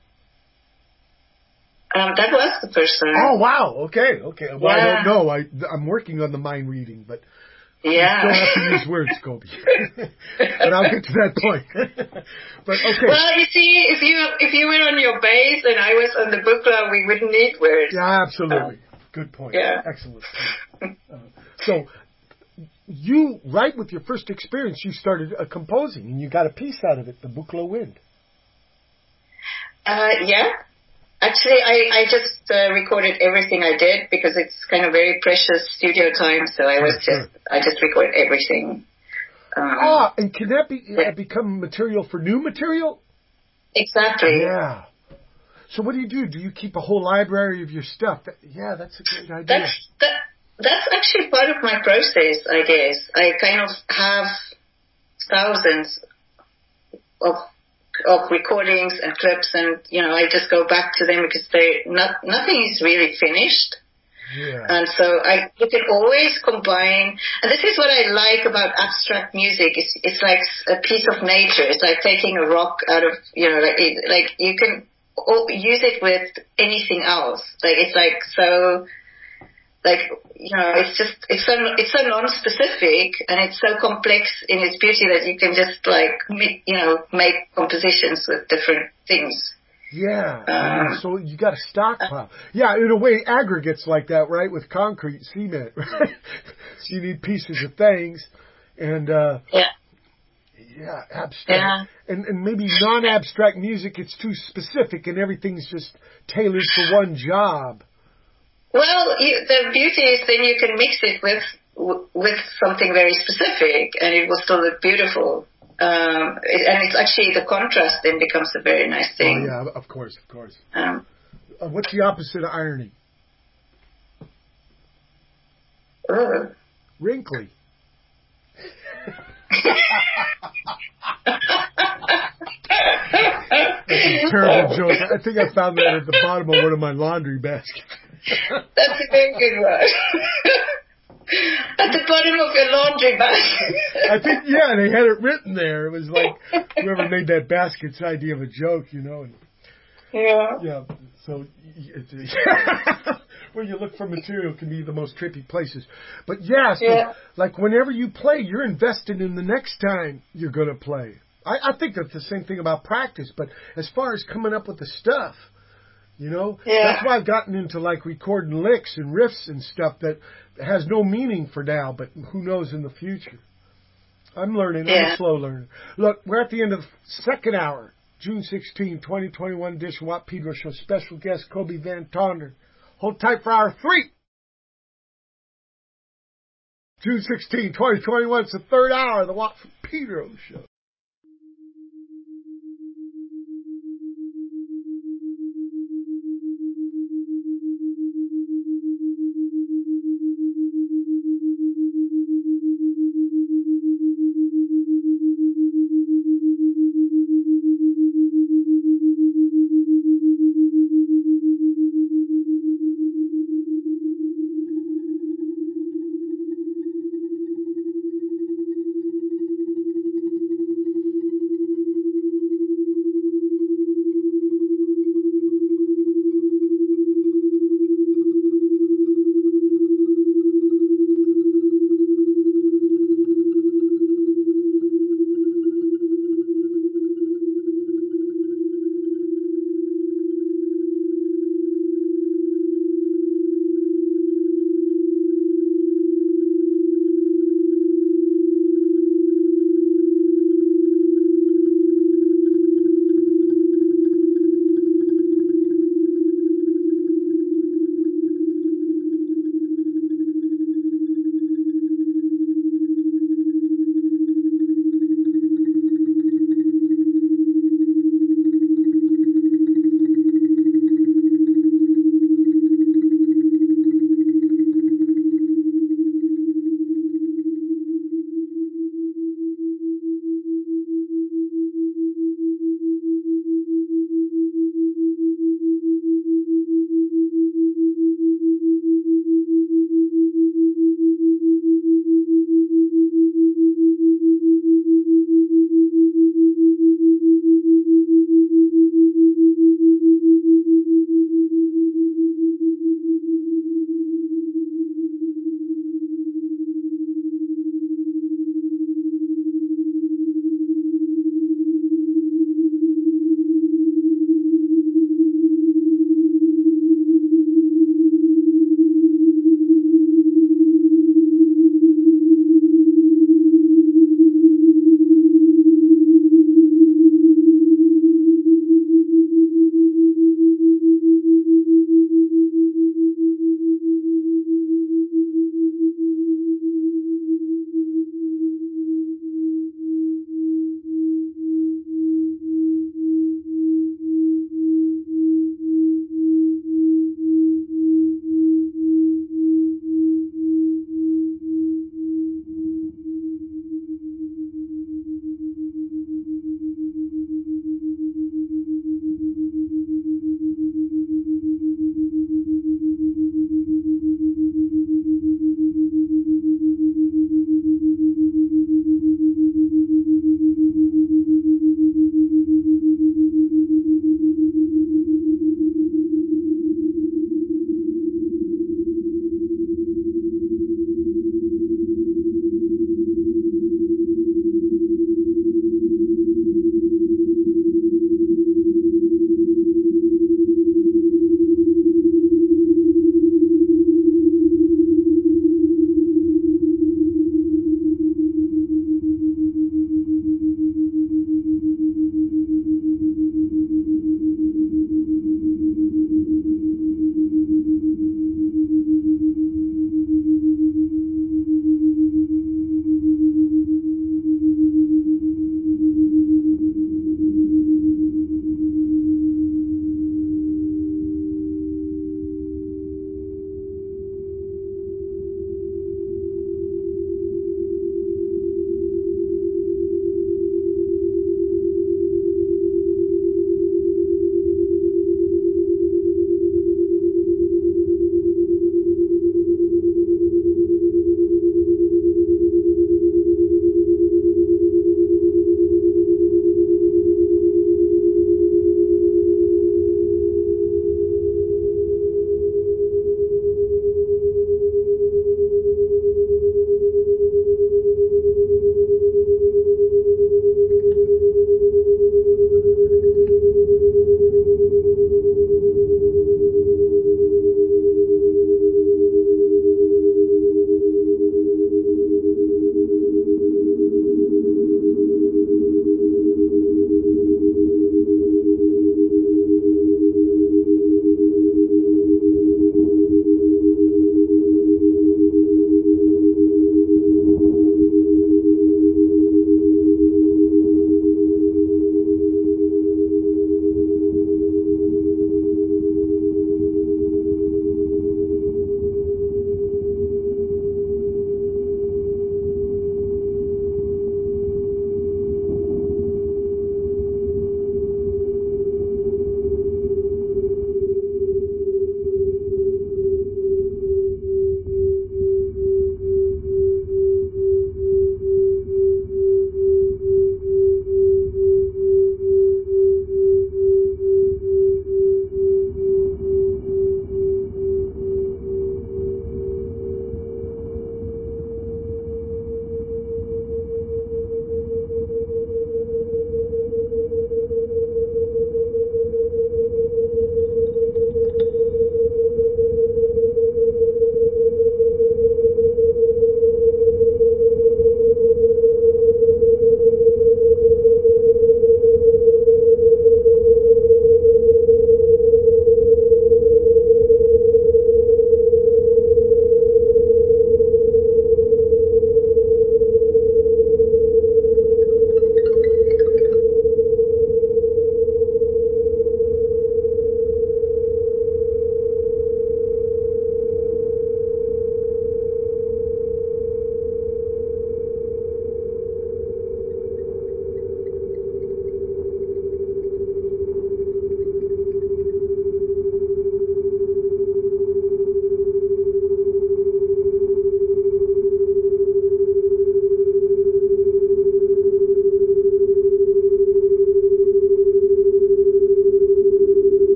[SPEAKER 2] That was the first time.
[SPEAKER 1] Oh, wow. Okay. Well, yeah. I don't know. I'm working on the mind reading, but
[SPEAKER 2] yeah.
[SPEAKER 1] You still have to use words, Kobe. But I'll get to that point. But okay.
[SPEAKER 2] Well, you see, if you were on your bass and I was on the Buchla, we wouldn't need words.
[SPEAKER 1] Yeah, absolutely. Good point.
[SPEAKER 2] Yeah.
[SPEAKER 1] Excellent. So, you, right with your first experience, you started composing, and you got a piece out of it, the Buchla Wind.
[SPEAKER 2] Yeah. Actually, I just recorded everything I did because it's kind of very precious studio time, so I just record everything.
[SPEAKER 1] And can that become material for new material?
[SPEAKER 2] Exactly.
[SPEAKER 1] Yeah. So what do? Do you keep a whole library of your stuff? That's a great idea.
[SPEAKER 2] That's actually part of my process, I guess. I kind of have thousands of recordings and clips, and I just go back to them because nothing is really finished.
[SPEAKER 1] Yeah.
[SPEAKER 2] And so you can always combine, and this is what I like about abstract music. It's like a piece of nature. It's like taking a rock out of, like you can use it with anything else. Like it's like so. Like, it's so non-specific and it's so complex in its beauty that you can just make compositions with different things.
[SPEAKER 1] Yeah. So you got a stockpile. Yeah, in a way, aggregates like that, right? With concrete, cement, right? So you need pieces of things and, yeah, abstract.
[SPEAKER 2] Yeah.
[SPEAKER 1] And maybe non-abstract music, it's too specific and everything's just tailored for one job.
[SPEAKER 2] Well, the beauty is then you can mix it with something very specific, and it will still look beautiful. And it's actually the contrast then becomes a very nice thing.
[SPEAKER 1] Oh yeah, of course. What's the opposite of irony? Wrinkly. That's a terrible joke. I think I found that at the bottom of one of my laundry baskets.
[SPEAKER 2] That's a very good one. At the bottom of your laundry basket.
[SPEAKER 1] I think, they had it written there. It was like whoever made that basket's idea of a joke,
[SPEAKER 2] Yeah.
[SPEAKER 1] Yeah. So, where you look for material can be the most trippy places. But yeah, so
[SPEAKER 2] Yeah.
[SPEAKER 1] like whenever you play, you're invested in the next time you're going to play. I think that's the same thing about practice, but as far as coming up with the stuff, you know,
[SPEAKER 2] Yeah.
[SPEAKER 1] that's why I've gotten into like recording licks and riffs and stuff that has no meaning for now, but who knows in the future. I'm learning. I'm
[SPEAKER 2] Yeah.
[SPEAKER 1] a slow learner. Look, we're at the end of the second hour. June 16, 2021 edition Watt Pedro Show. Special guest Kobe Van Tonder. Hold tight for hour 3. June 16, 2021. It's the third hour of the Watt Pedro Show.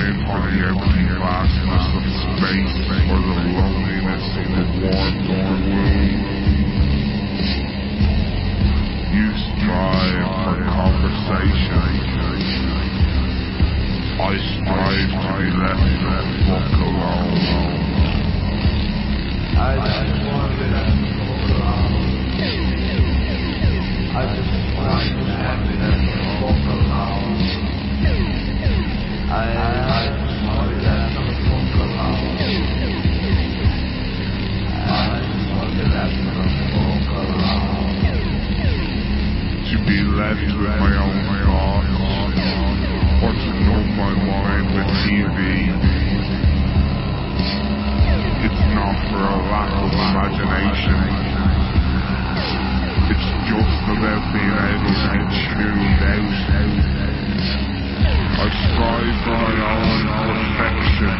[SPEAKER 4] time for the empty vastness of space or the loneliness of the warmth of the womb. You strive for conversation. I strive to be left the fuck alone.
[SPEAKER 3] I just want to be left the fuck alone. I just want to be left the fuck alone. I just want to be left the fuck alone. I just want to be left the fuck alone.
[SPEAKER 4] To be left with my own thoughts, or to numb my mind with TV. It's not for a lack of imagination. It's just about being able to be tuned out. I strive for my own perfection.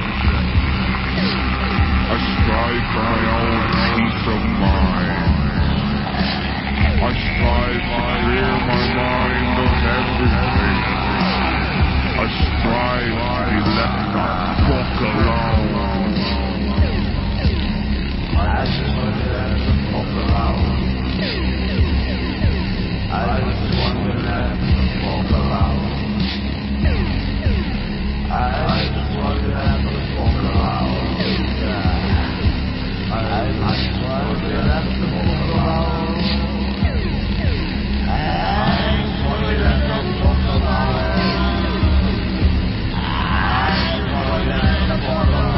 [SPEAKER 4] I strive for my own peace of mind. I strive to clear my mind of everything. I strive to be left the fuck alone.
[SPEAKER 3] I just want to be left the fuck alone. I just want to be left the fuck alone. I just want to be left the fuck alone. I just want to be left the fuck alone. I just want to be left the fuck alone. I just want to be left the fuck alone.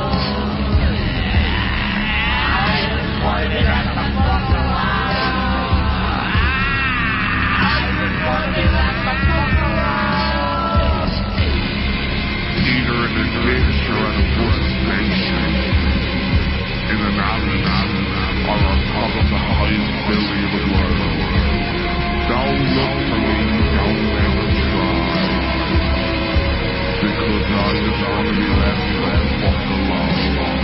[SPEAKER 4] Either in a ditch or at a bus station, in an alley, or on top of the highest building in the world. Don't look for me, don't ever try, because I just want to be left the fuck alone.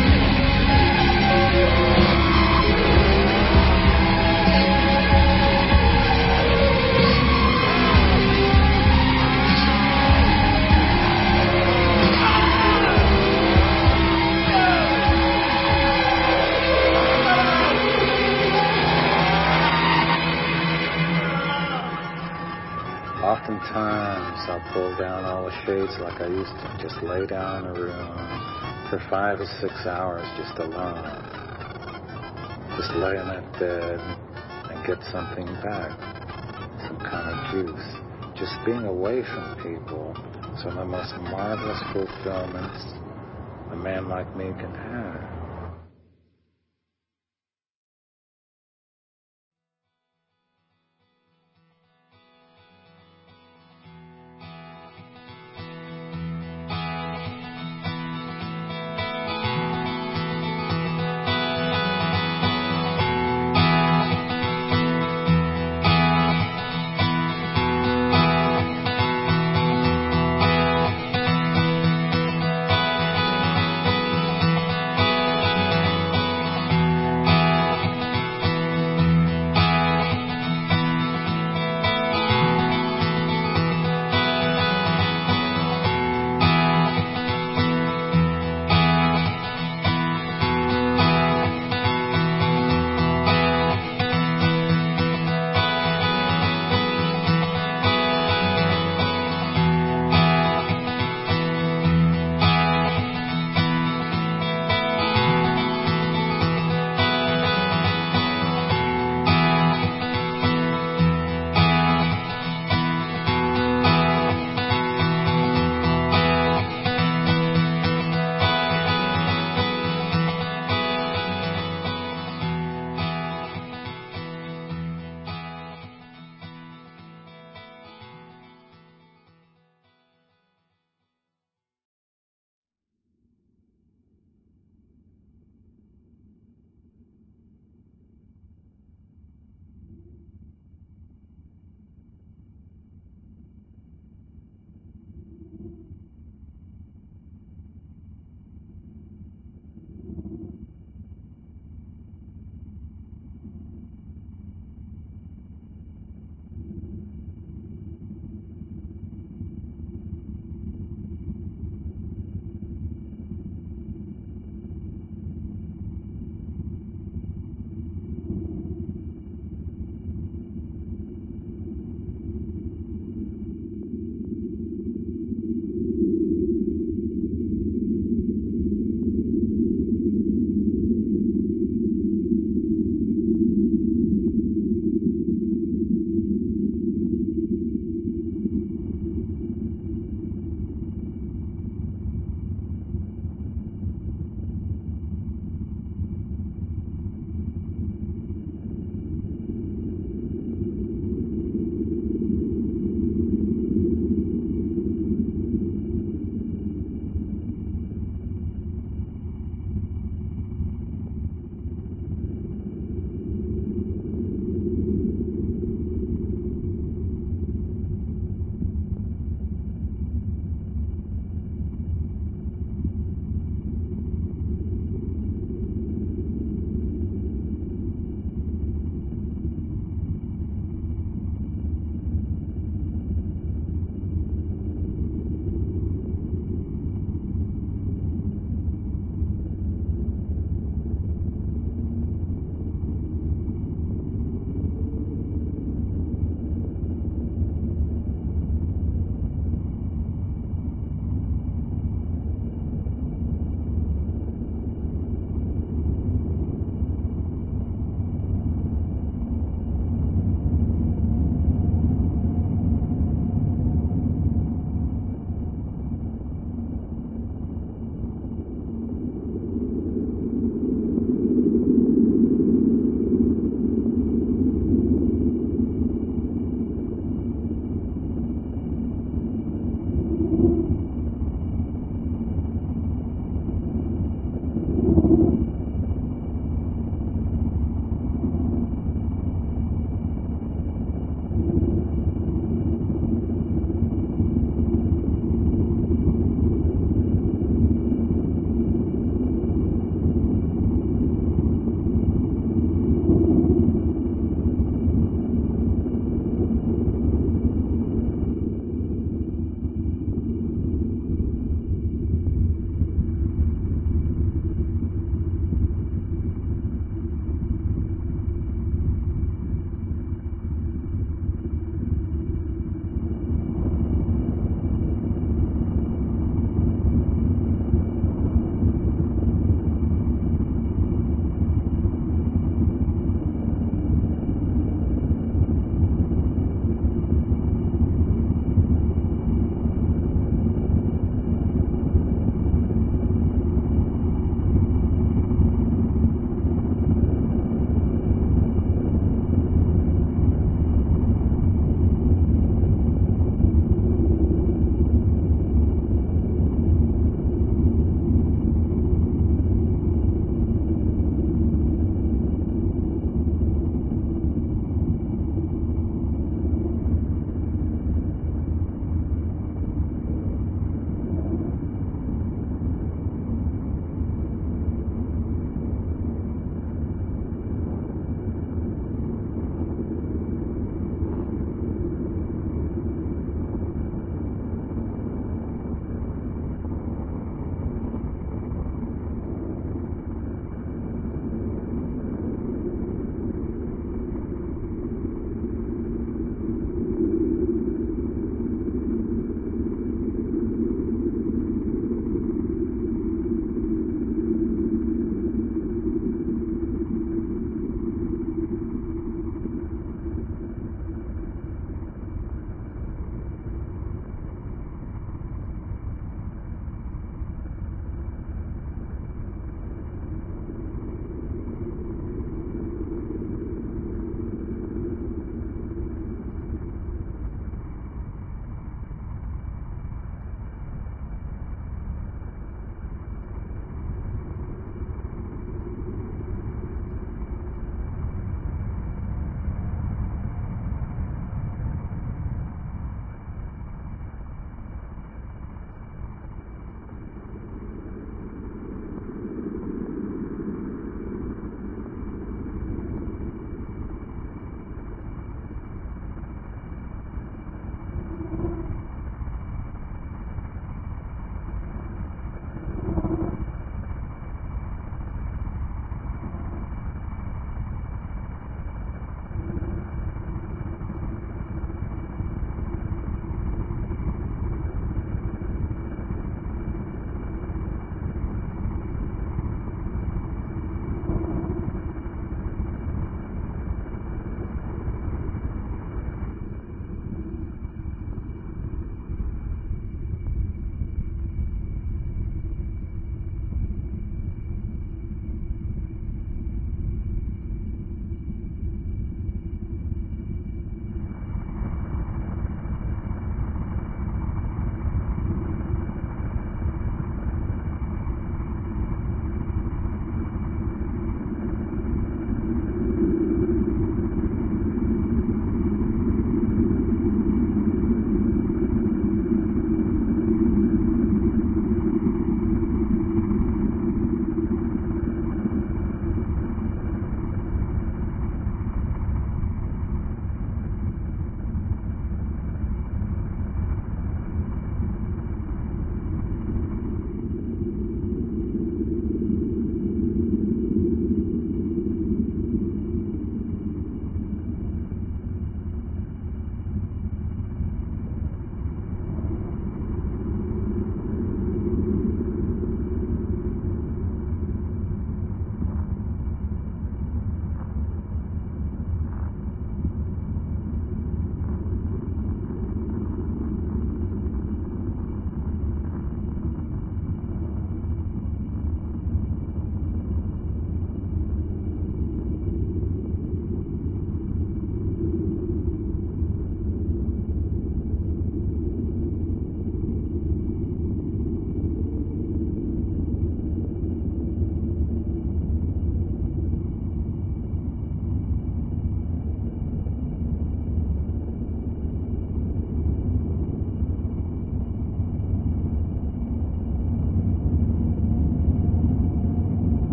[SPEAKER 5] Oftentimes I'll pull down all the shades like I used to, just lay down in a room for 5 or 6 hours just alone. Just lay in that bed and get something back, some kind of juice. Just being away from people is one of the most marvelous fulfillments a man like me can have.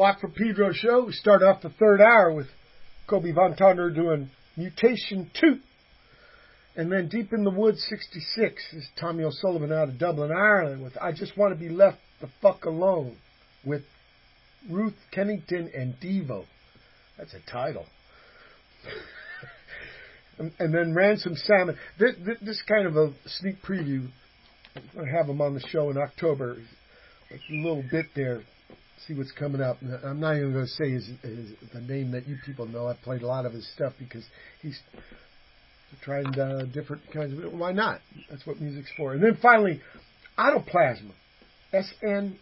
[SPEAKER 1] Watt from Pedro show. We start off the third hour with Kobe Von Tonder doing Mutation 2. And then Deep in the Woods 66 is Tommy O'Sullivan out of Dublin, Ireland with I Just Want to Be Left the Fuck Alone with Ruth Kennington and Devo. That's a title. and then Ransom Salmon. This kind of a sneak preview. I'm going to have him on the show in October. A little bit there. See what's coming up. I'm not even going to say the name that you people know. I've played a lot of his stuff because he's trying different kinds of... Why not? That's what music's for. And then finally, Autoplasma. SN.W.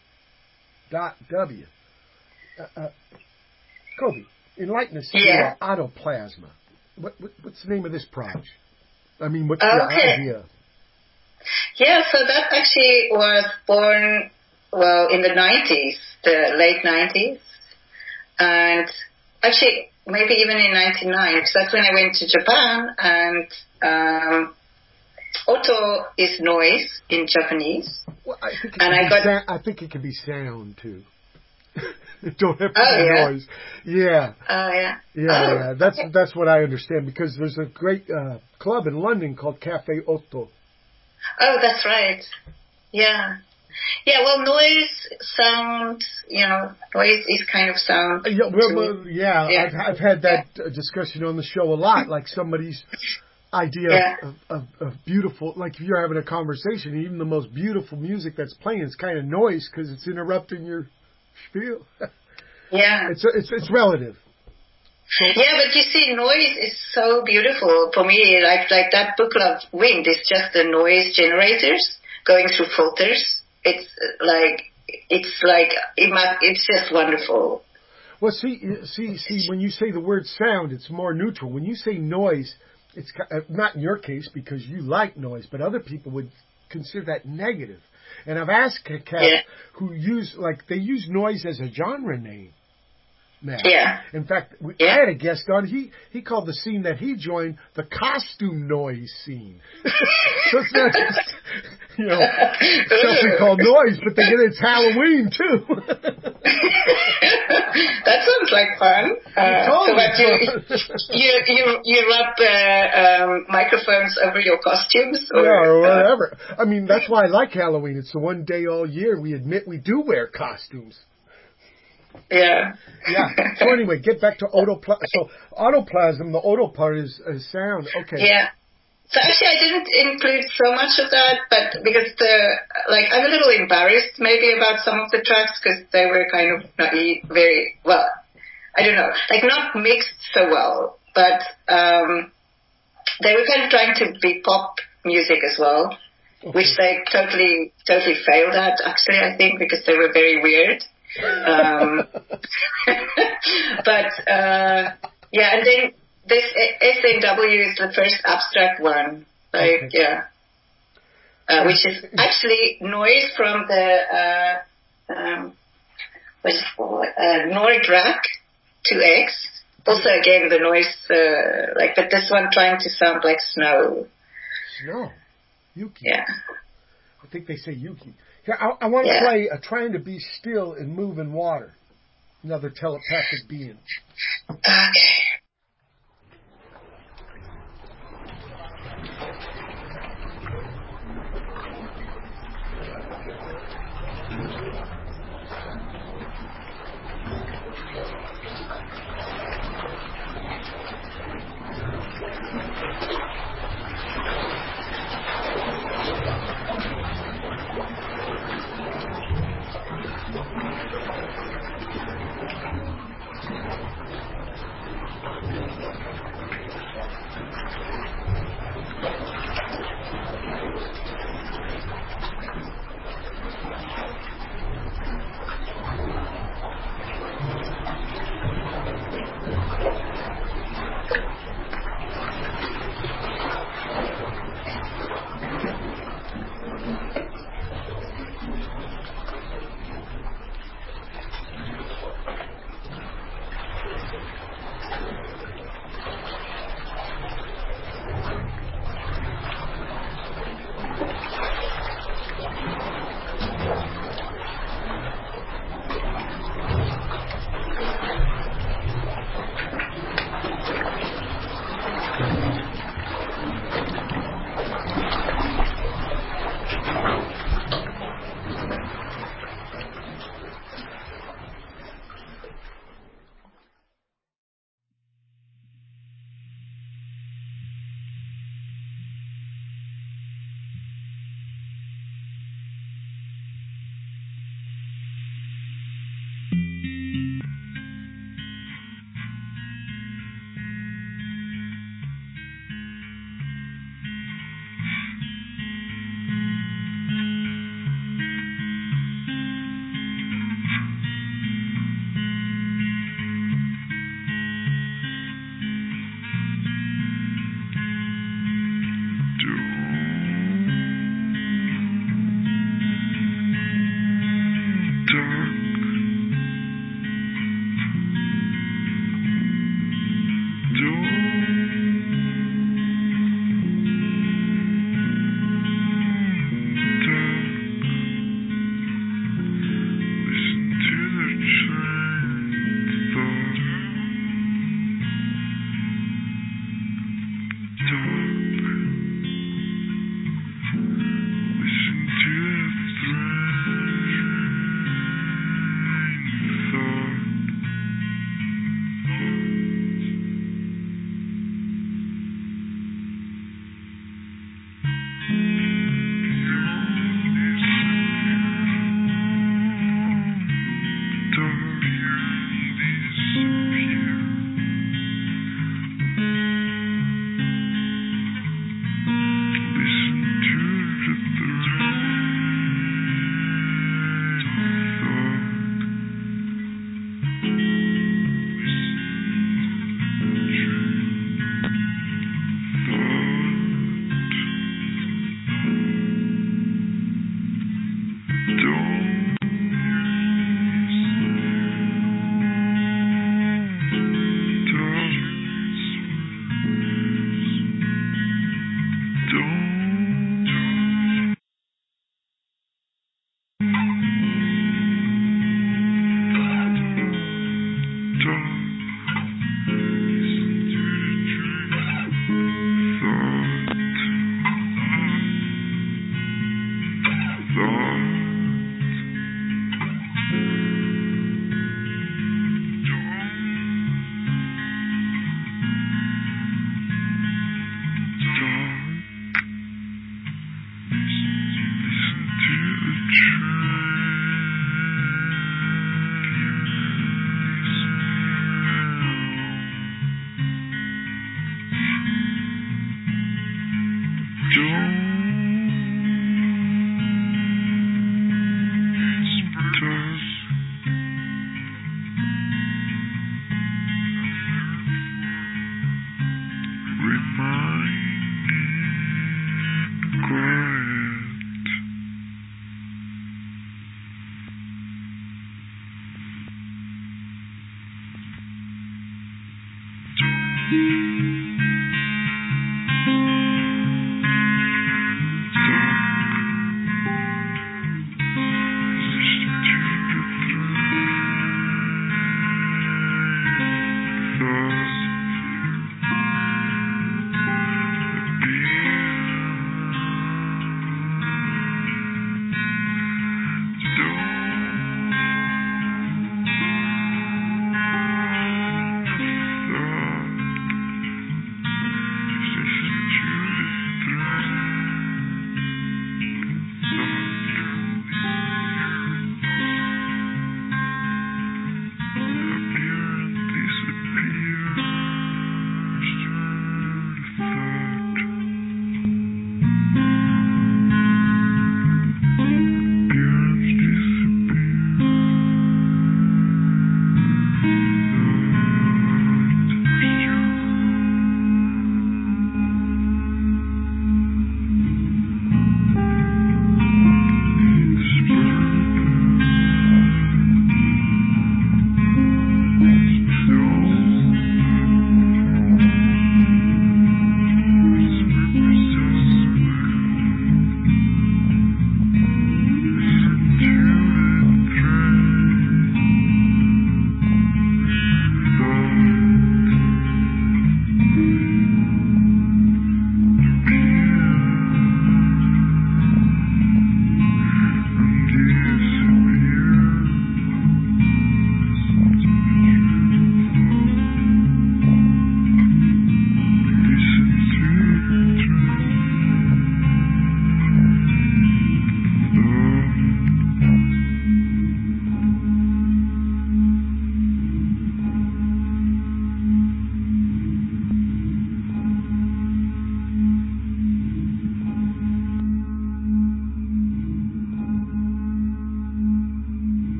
[SPEAKER 1] Kobe, enlighten us here. Autoplasma. What's the name of this project? I mean, what's the idea?
[SPEAKER 2] Yeah, so that actually was born, well, in the 90s, the late 90s. And actually, maybe even in 99, because that's when I went to Japan. And Oto is noise in Japanese.
[SPEAKER 1] Well, I think it could be sound, too. It don't have to be noise. Yeah.
[SPEAKER 2] Oh, yeah.
[SPEAKER 1] Yeah. That's what I understand, because there's a great club in London called Cafe Oto.
[SPEAKER 2] Oh, that's right. Yeah. Yeah, well, noise, sound, noise is kind of sound.
[SPEAKER 1] I've had that discussion on the show a lot, like somebody's idea of beautiful, like if you're having a conversation, even the most beautiful music that's playing is kind of noise because it's interrupting your spiel.
[SPEAKER 2] Yeah.
[SPEAKER 1] It's relative. So,
[SPEAKER 2] yeah, but you see, noise is so beautiful for me. Like that Buchla Wind is just the noise generators going through filters. It's just wonderful.
[SPEAKER 1] Well, see, when you say the word sound, it's more neutral. When you say noise, it's not in your case because you like noise, but other people would consider that negative. And I've asked cats who use noise as a genre name. Now.
[SPEAKER 2] Yeah.
[SPEAKER 1] In fact, I had a guest on. He called the scene that he joined the costume noise scene. So it's not just, something called noise, but it's Halloween too.
[SPEAKER 2] That sounds like fun. You rub microphones over your costumes,
[SPEAKER 1] or whatever. I mean, that's why I like Halloween. It's the one day all year we admit we do wear costumes.
[SPEAKER 2] Yeah.
[SPEAKER 1] Yeah. So anyway, get back to Autoplasm. So Autoplasm, the Oto part is sound. Okay.
[SPEAKER 2] Yeah. So actually, I didn't include so much of that, but because I'm a little embarrassed maybe about some of the tracks because they were kind of not very well. I don't know, not mixed so well, but they were kind of trying to be pop music as well, which they totally failed at. Actually, I think because they were very weird. And then this SNW is the first abstract one, which is actually noise from the Nordrack 2X. Also, again, the noise, but this one trying to sound like snow.
[SPEAKER 1] Snow? Yuki.
[SPEAKER 2] Yeah.
[SPEAKER 1] I think they say Yuki. Here, I want to play Trying to Be Still and Move in Water. Another telepathic being.
[SPEAKER 2] Okay.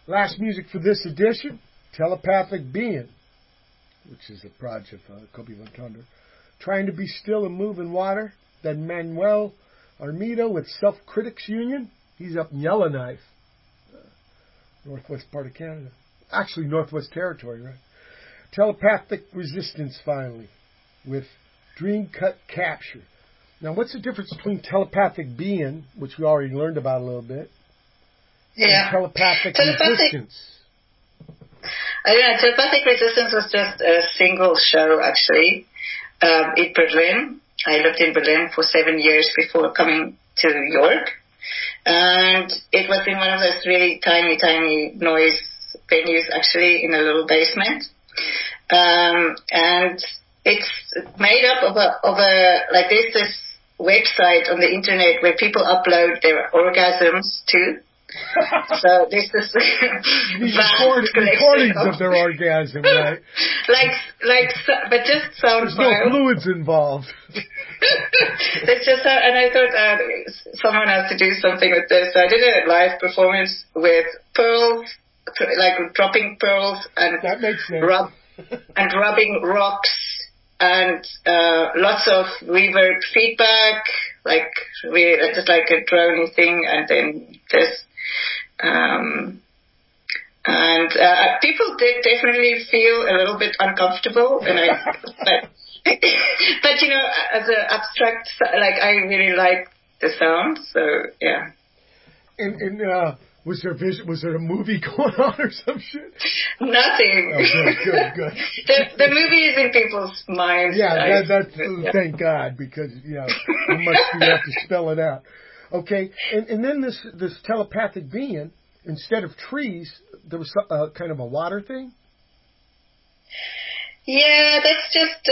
[SPEAKER 1] Last music for this edition, Telepathic Being, which is a project of Kobe Van Tonder. Trying to Be Still and Move in Water. Then Manuel Armida with Self-Critics Union. He's up in Yellowknife, northwest part of Canada. Actually, Northwest Territory, right? Telepathic Resistance, finally, with Dream Cut Capture. Now, what's the difference between telepathic being, which we already learned about a little bit, and telepathic resistance?
[SPEAKER 2] Telepathic Resistance was just a single show, actually, in Berlin. I lived in Berlin for 7 years before coming to New York. And it was in one of those really tiny, tiny noise venues, actually, in a little basement. And it's made up of there's this website on the internet where people upload their orgasms to. So this is
[SPEAKER 1] recordings of their orgasm, right?
[SPEAKER 2] But just sound
[SPEAKER 1] There's
[SPEAKER 2] files.
[SPEAKER 1] no fluids involved.
[SPEAKER 2] It's just, and I thought someone has to do something with this. So I did a live performance with pearls, like dropping pearls and
[SPEAKER 1] that makes sense.
[SPEAKER 2] and rubbing rocks and lots of reverb feedback, just like a drony thing, and then this. People did definitely feel a little bit uncomfortable, but you know, as an abstract, I really like the sound, so yeah.
[SPEAKER 1] And was there a movie going on or some shit?
[SPEAKER 2] Nothing.
[SPEAKER 1] Oh, good.
[SPEAKER 2] The movie is in people's minds.
[SPEAKER 1] Yeah, that's thank God, because how much do you have to spell it out? Okay, and then this telepathic being, instead of trees, there was kind of a water thing?
[SPEAKER 2] Yeah, that's just,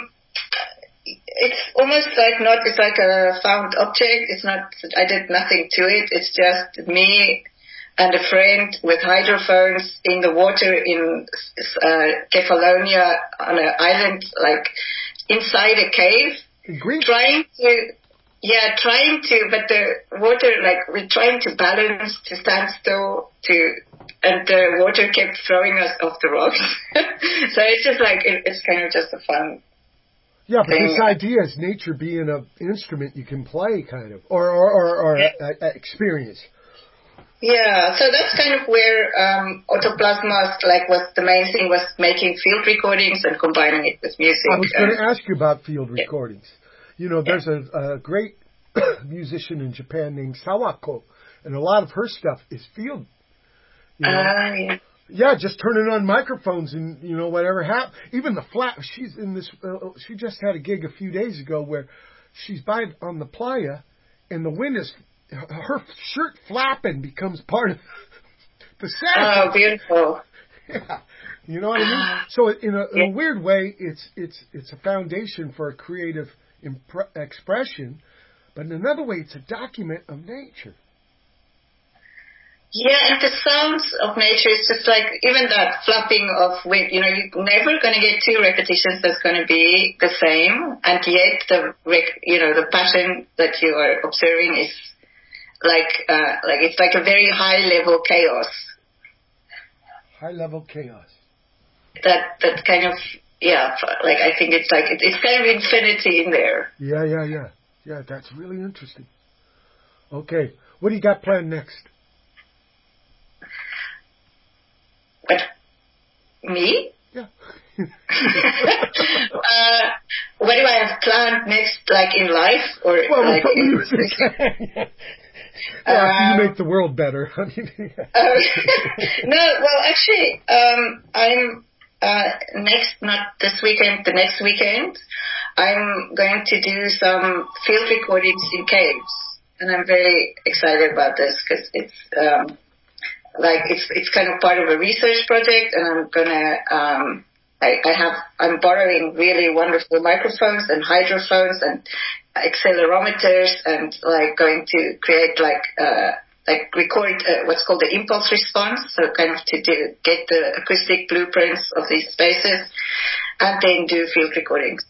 [SPEAKER 2] it's almost it's like a found object. It's not, I did nothing to it. It's just me and a friend with hydrophones in the water in Kefalonia on an island, inside a cave.
[SPEAKER 1] In Greece?
[SPEAKER 2] Trying to, but the water, we're trying to balance, to stand still, and the water kept throwing us off the rocks. So it's just it's kind of just a fun.
[SPEAKER 1] Yeah, but this idea is nature being an instrument you can play, kind of, or experience.
[SPEAKER 2] Yeah, so that's kind of where Autoplasma was the main thing, was making field recordings and combining it with music.
[SPEAKER 1] I was going to ask you about field recordings. There's a great musician in Japan named Sawako, and a lot of her stuff is field. Yeah, just turning on microphones and, whatever happens. Even the she's in this, she just had a gig a few days ago where she's on the playa, and the wind is, her shirt flapping becomes part of the sound.
[SPEAKER 2] Oh, beautiful.
[SPEAKER 1] Yeah. You know what I mean? So in a weird way, it's a foundation for a creative expression, but in another way, it's a document of nature.
[SPEAKER 2] Yeah, and the sounds of nature is just even that flapping of wind. You're never going to get two repetitions that's going to be the same, and yet the pattern that you are observing is it's like a very high level chaos.
[SPEAKER 1] High level chaos.
[SPEAKER 2] That kind of. Yeah, I think it's it's kind of infinity in there.
[SPEAKER 1] Yeah, that's really interesting. Okay, what do you got planned next?
[SPEAKER 2] What? Me?
[SPEAKER 1] Yeah.
[SPEAKER 2] What do I have planned next, in life? Or
[SPEAKER 1] music. You make the world better.
[SPEAKER 2] No, well, actually, I'm... not this weekend, the next weekend, I'm going to do some field recordings in caves, and I'm very excited about this because it's it's kind of part of a research project, and I'm gonna I'm borrowing really wonderful microphones and hydrophones and accelerometers, and going to create record what's called the impulse response, so kind of to get the acoustic blueprints of these spaces, and then do field recordings.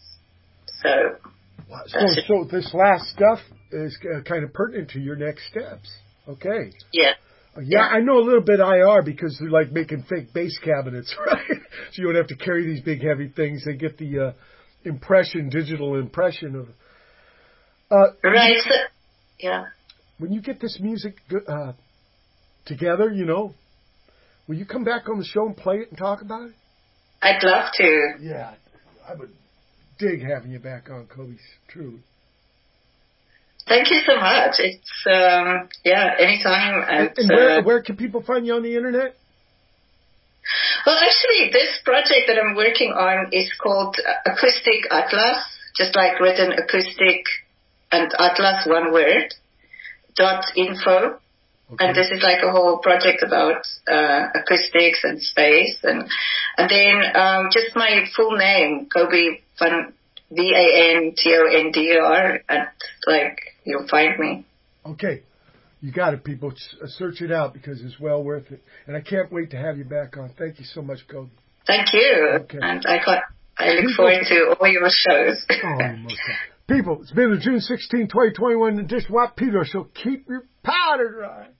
[SPEAKER 2] So
[SPEAKER 1] this last stuff is kind of pertinent to your next steps. Okay.
[SPEAKER 2] Yeah.
[SPEAKER 1] Yeah, I know a little bit IR because they're like making fake bass cabinets, right? So you don't have to carry these big heavy things. They get the digital impression of.
[SPEAKER 2] Right. So, yeah.
[SPEAKER 1] When you get this music together, will you come back on the show and play it and talk about it?
[SPEAKER 2] I'd love to.
[SPEAKER 1] Yeah, I would dig having you back on, Kobe. Truly.
[SPEAKER 2] Thank you so much. It's anytime.
[SPEAKER 1] And where can people find you on the internet?
[SPEAKER 2] Well, actually, this project that I'm working on is called Acoustic Atlas, just like written acoustic and Atlas, one word, .info. Okay. And this is like a whole project about acoustics and space, and then just my full name, Kobe Van VANTONDR, and you'll find me.
[SPEAKER 1] Okay. You got it, people. Search it out because it's well worth it. And I can't wait to have you back on. Thank you so much, Kobe.
[SPEAKER 2] Thank you. Okay. And I look forward to all your shows.
[SPEAKER 1] People, it's been the June 16, 2021 edition of Watt Peter, so keep your powder dry.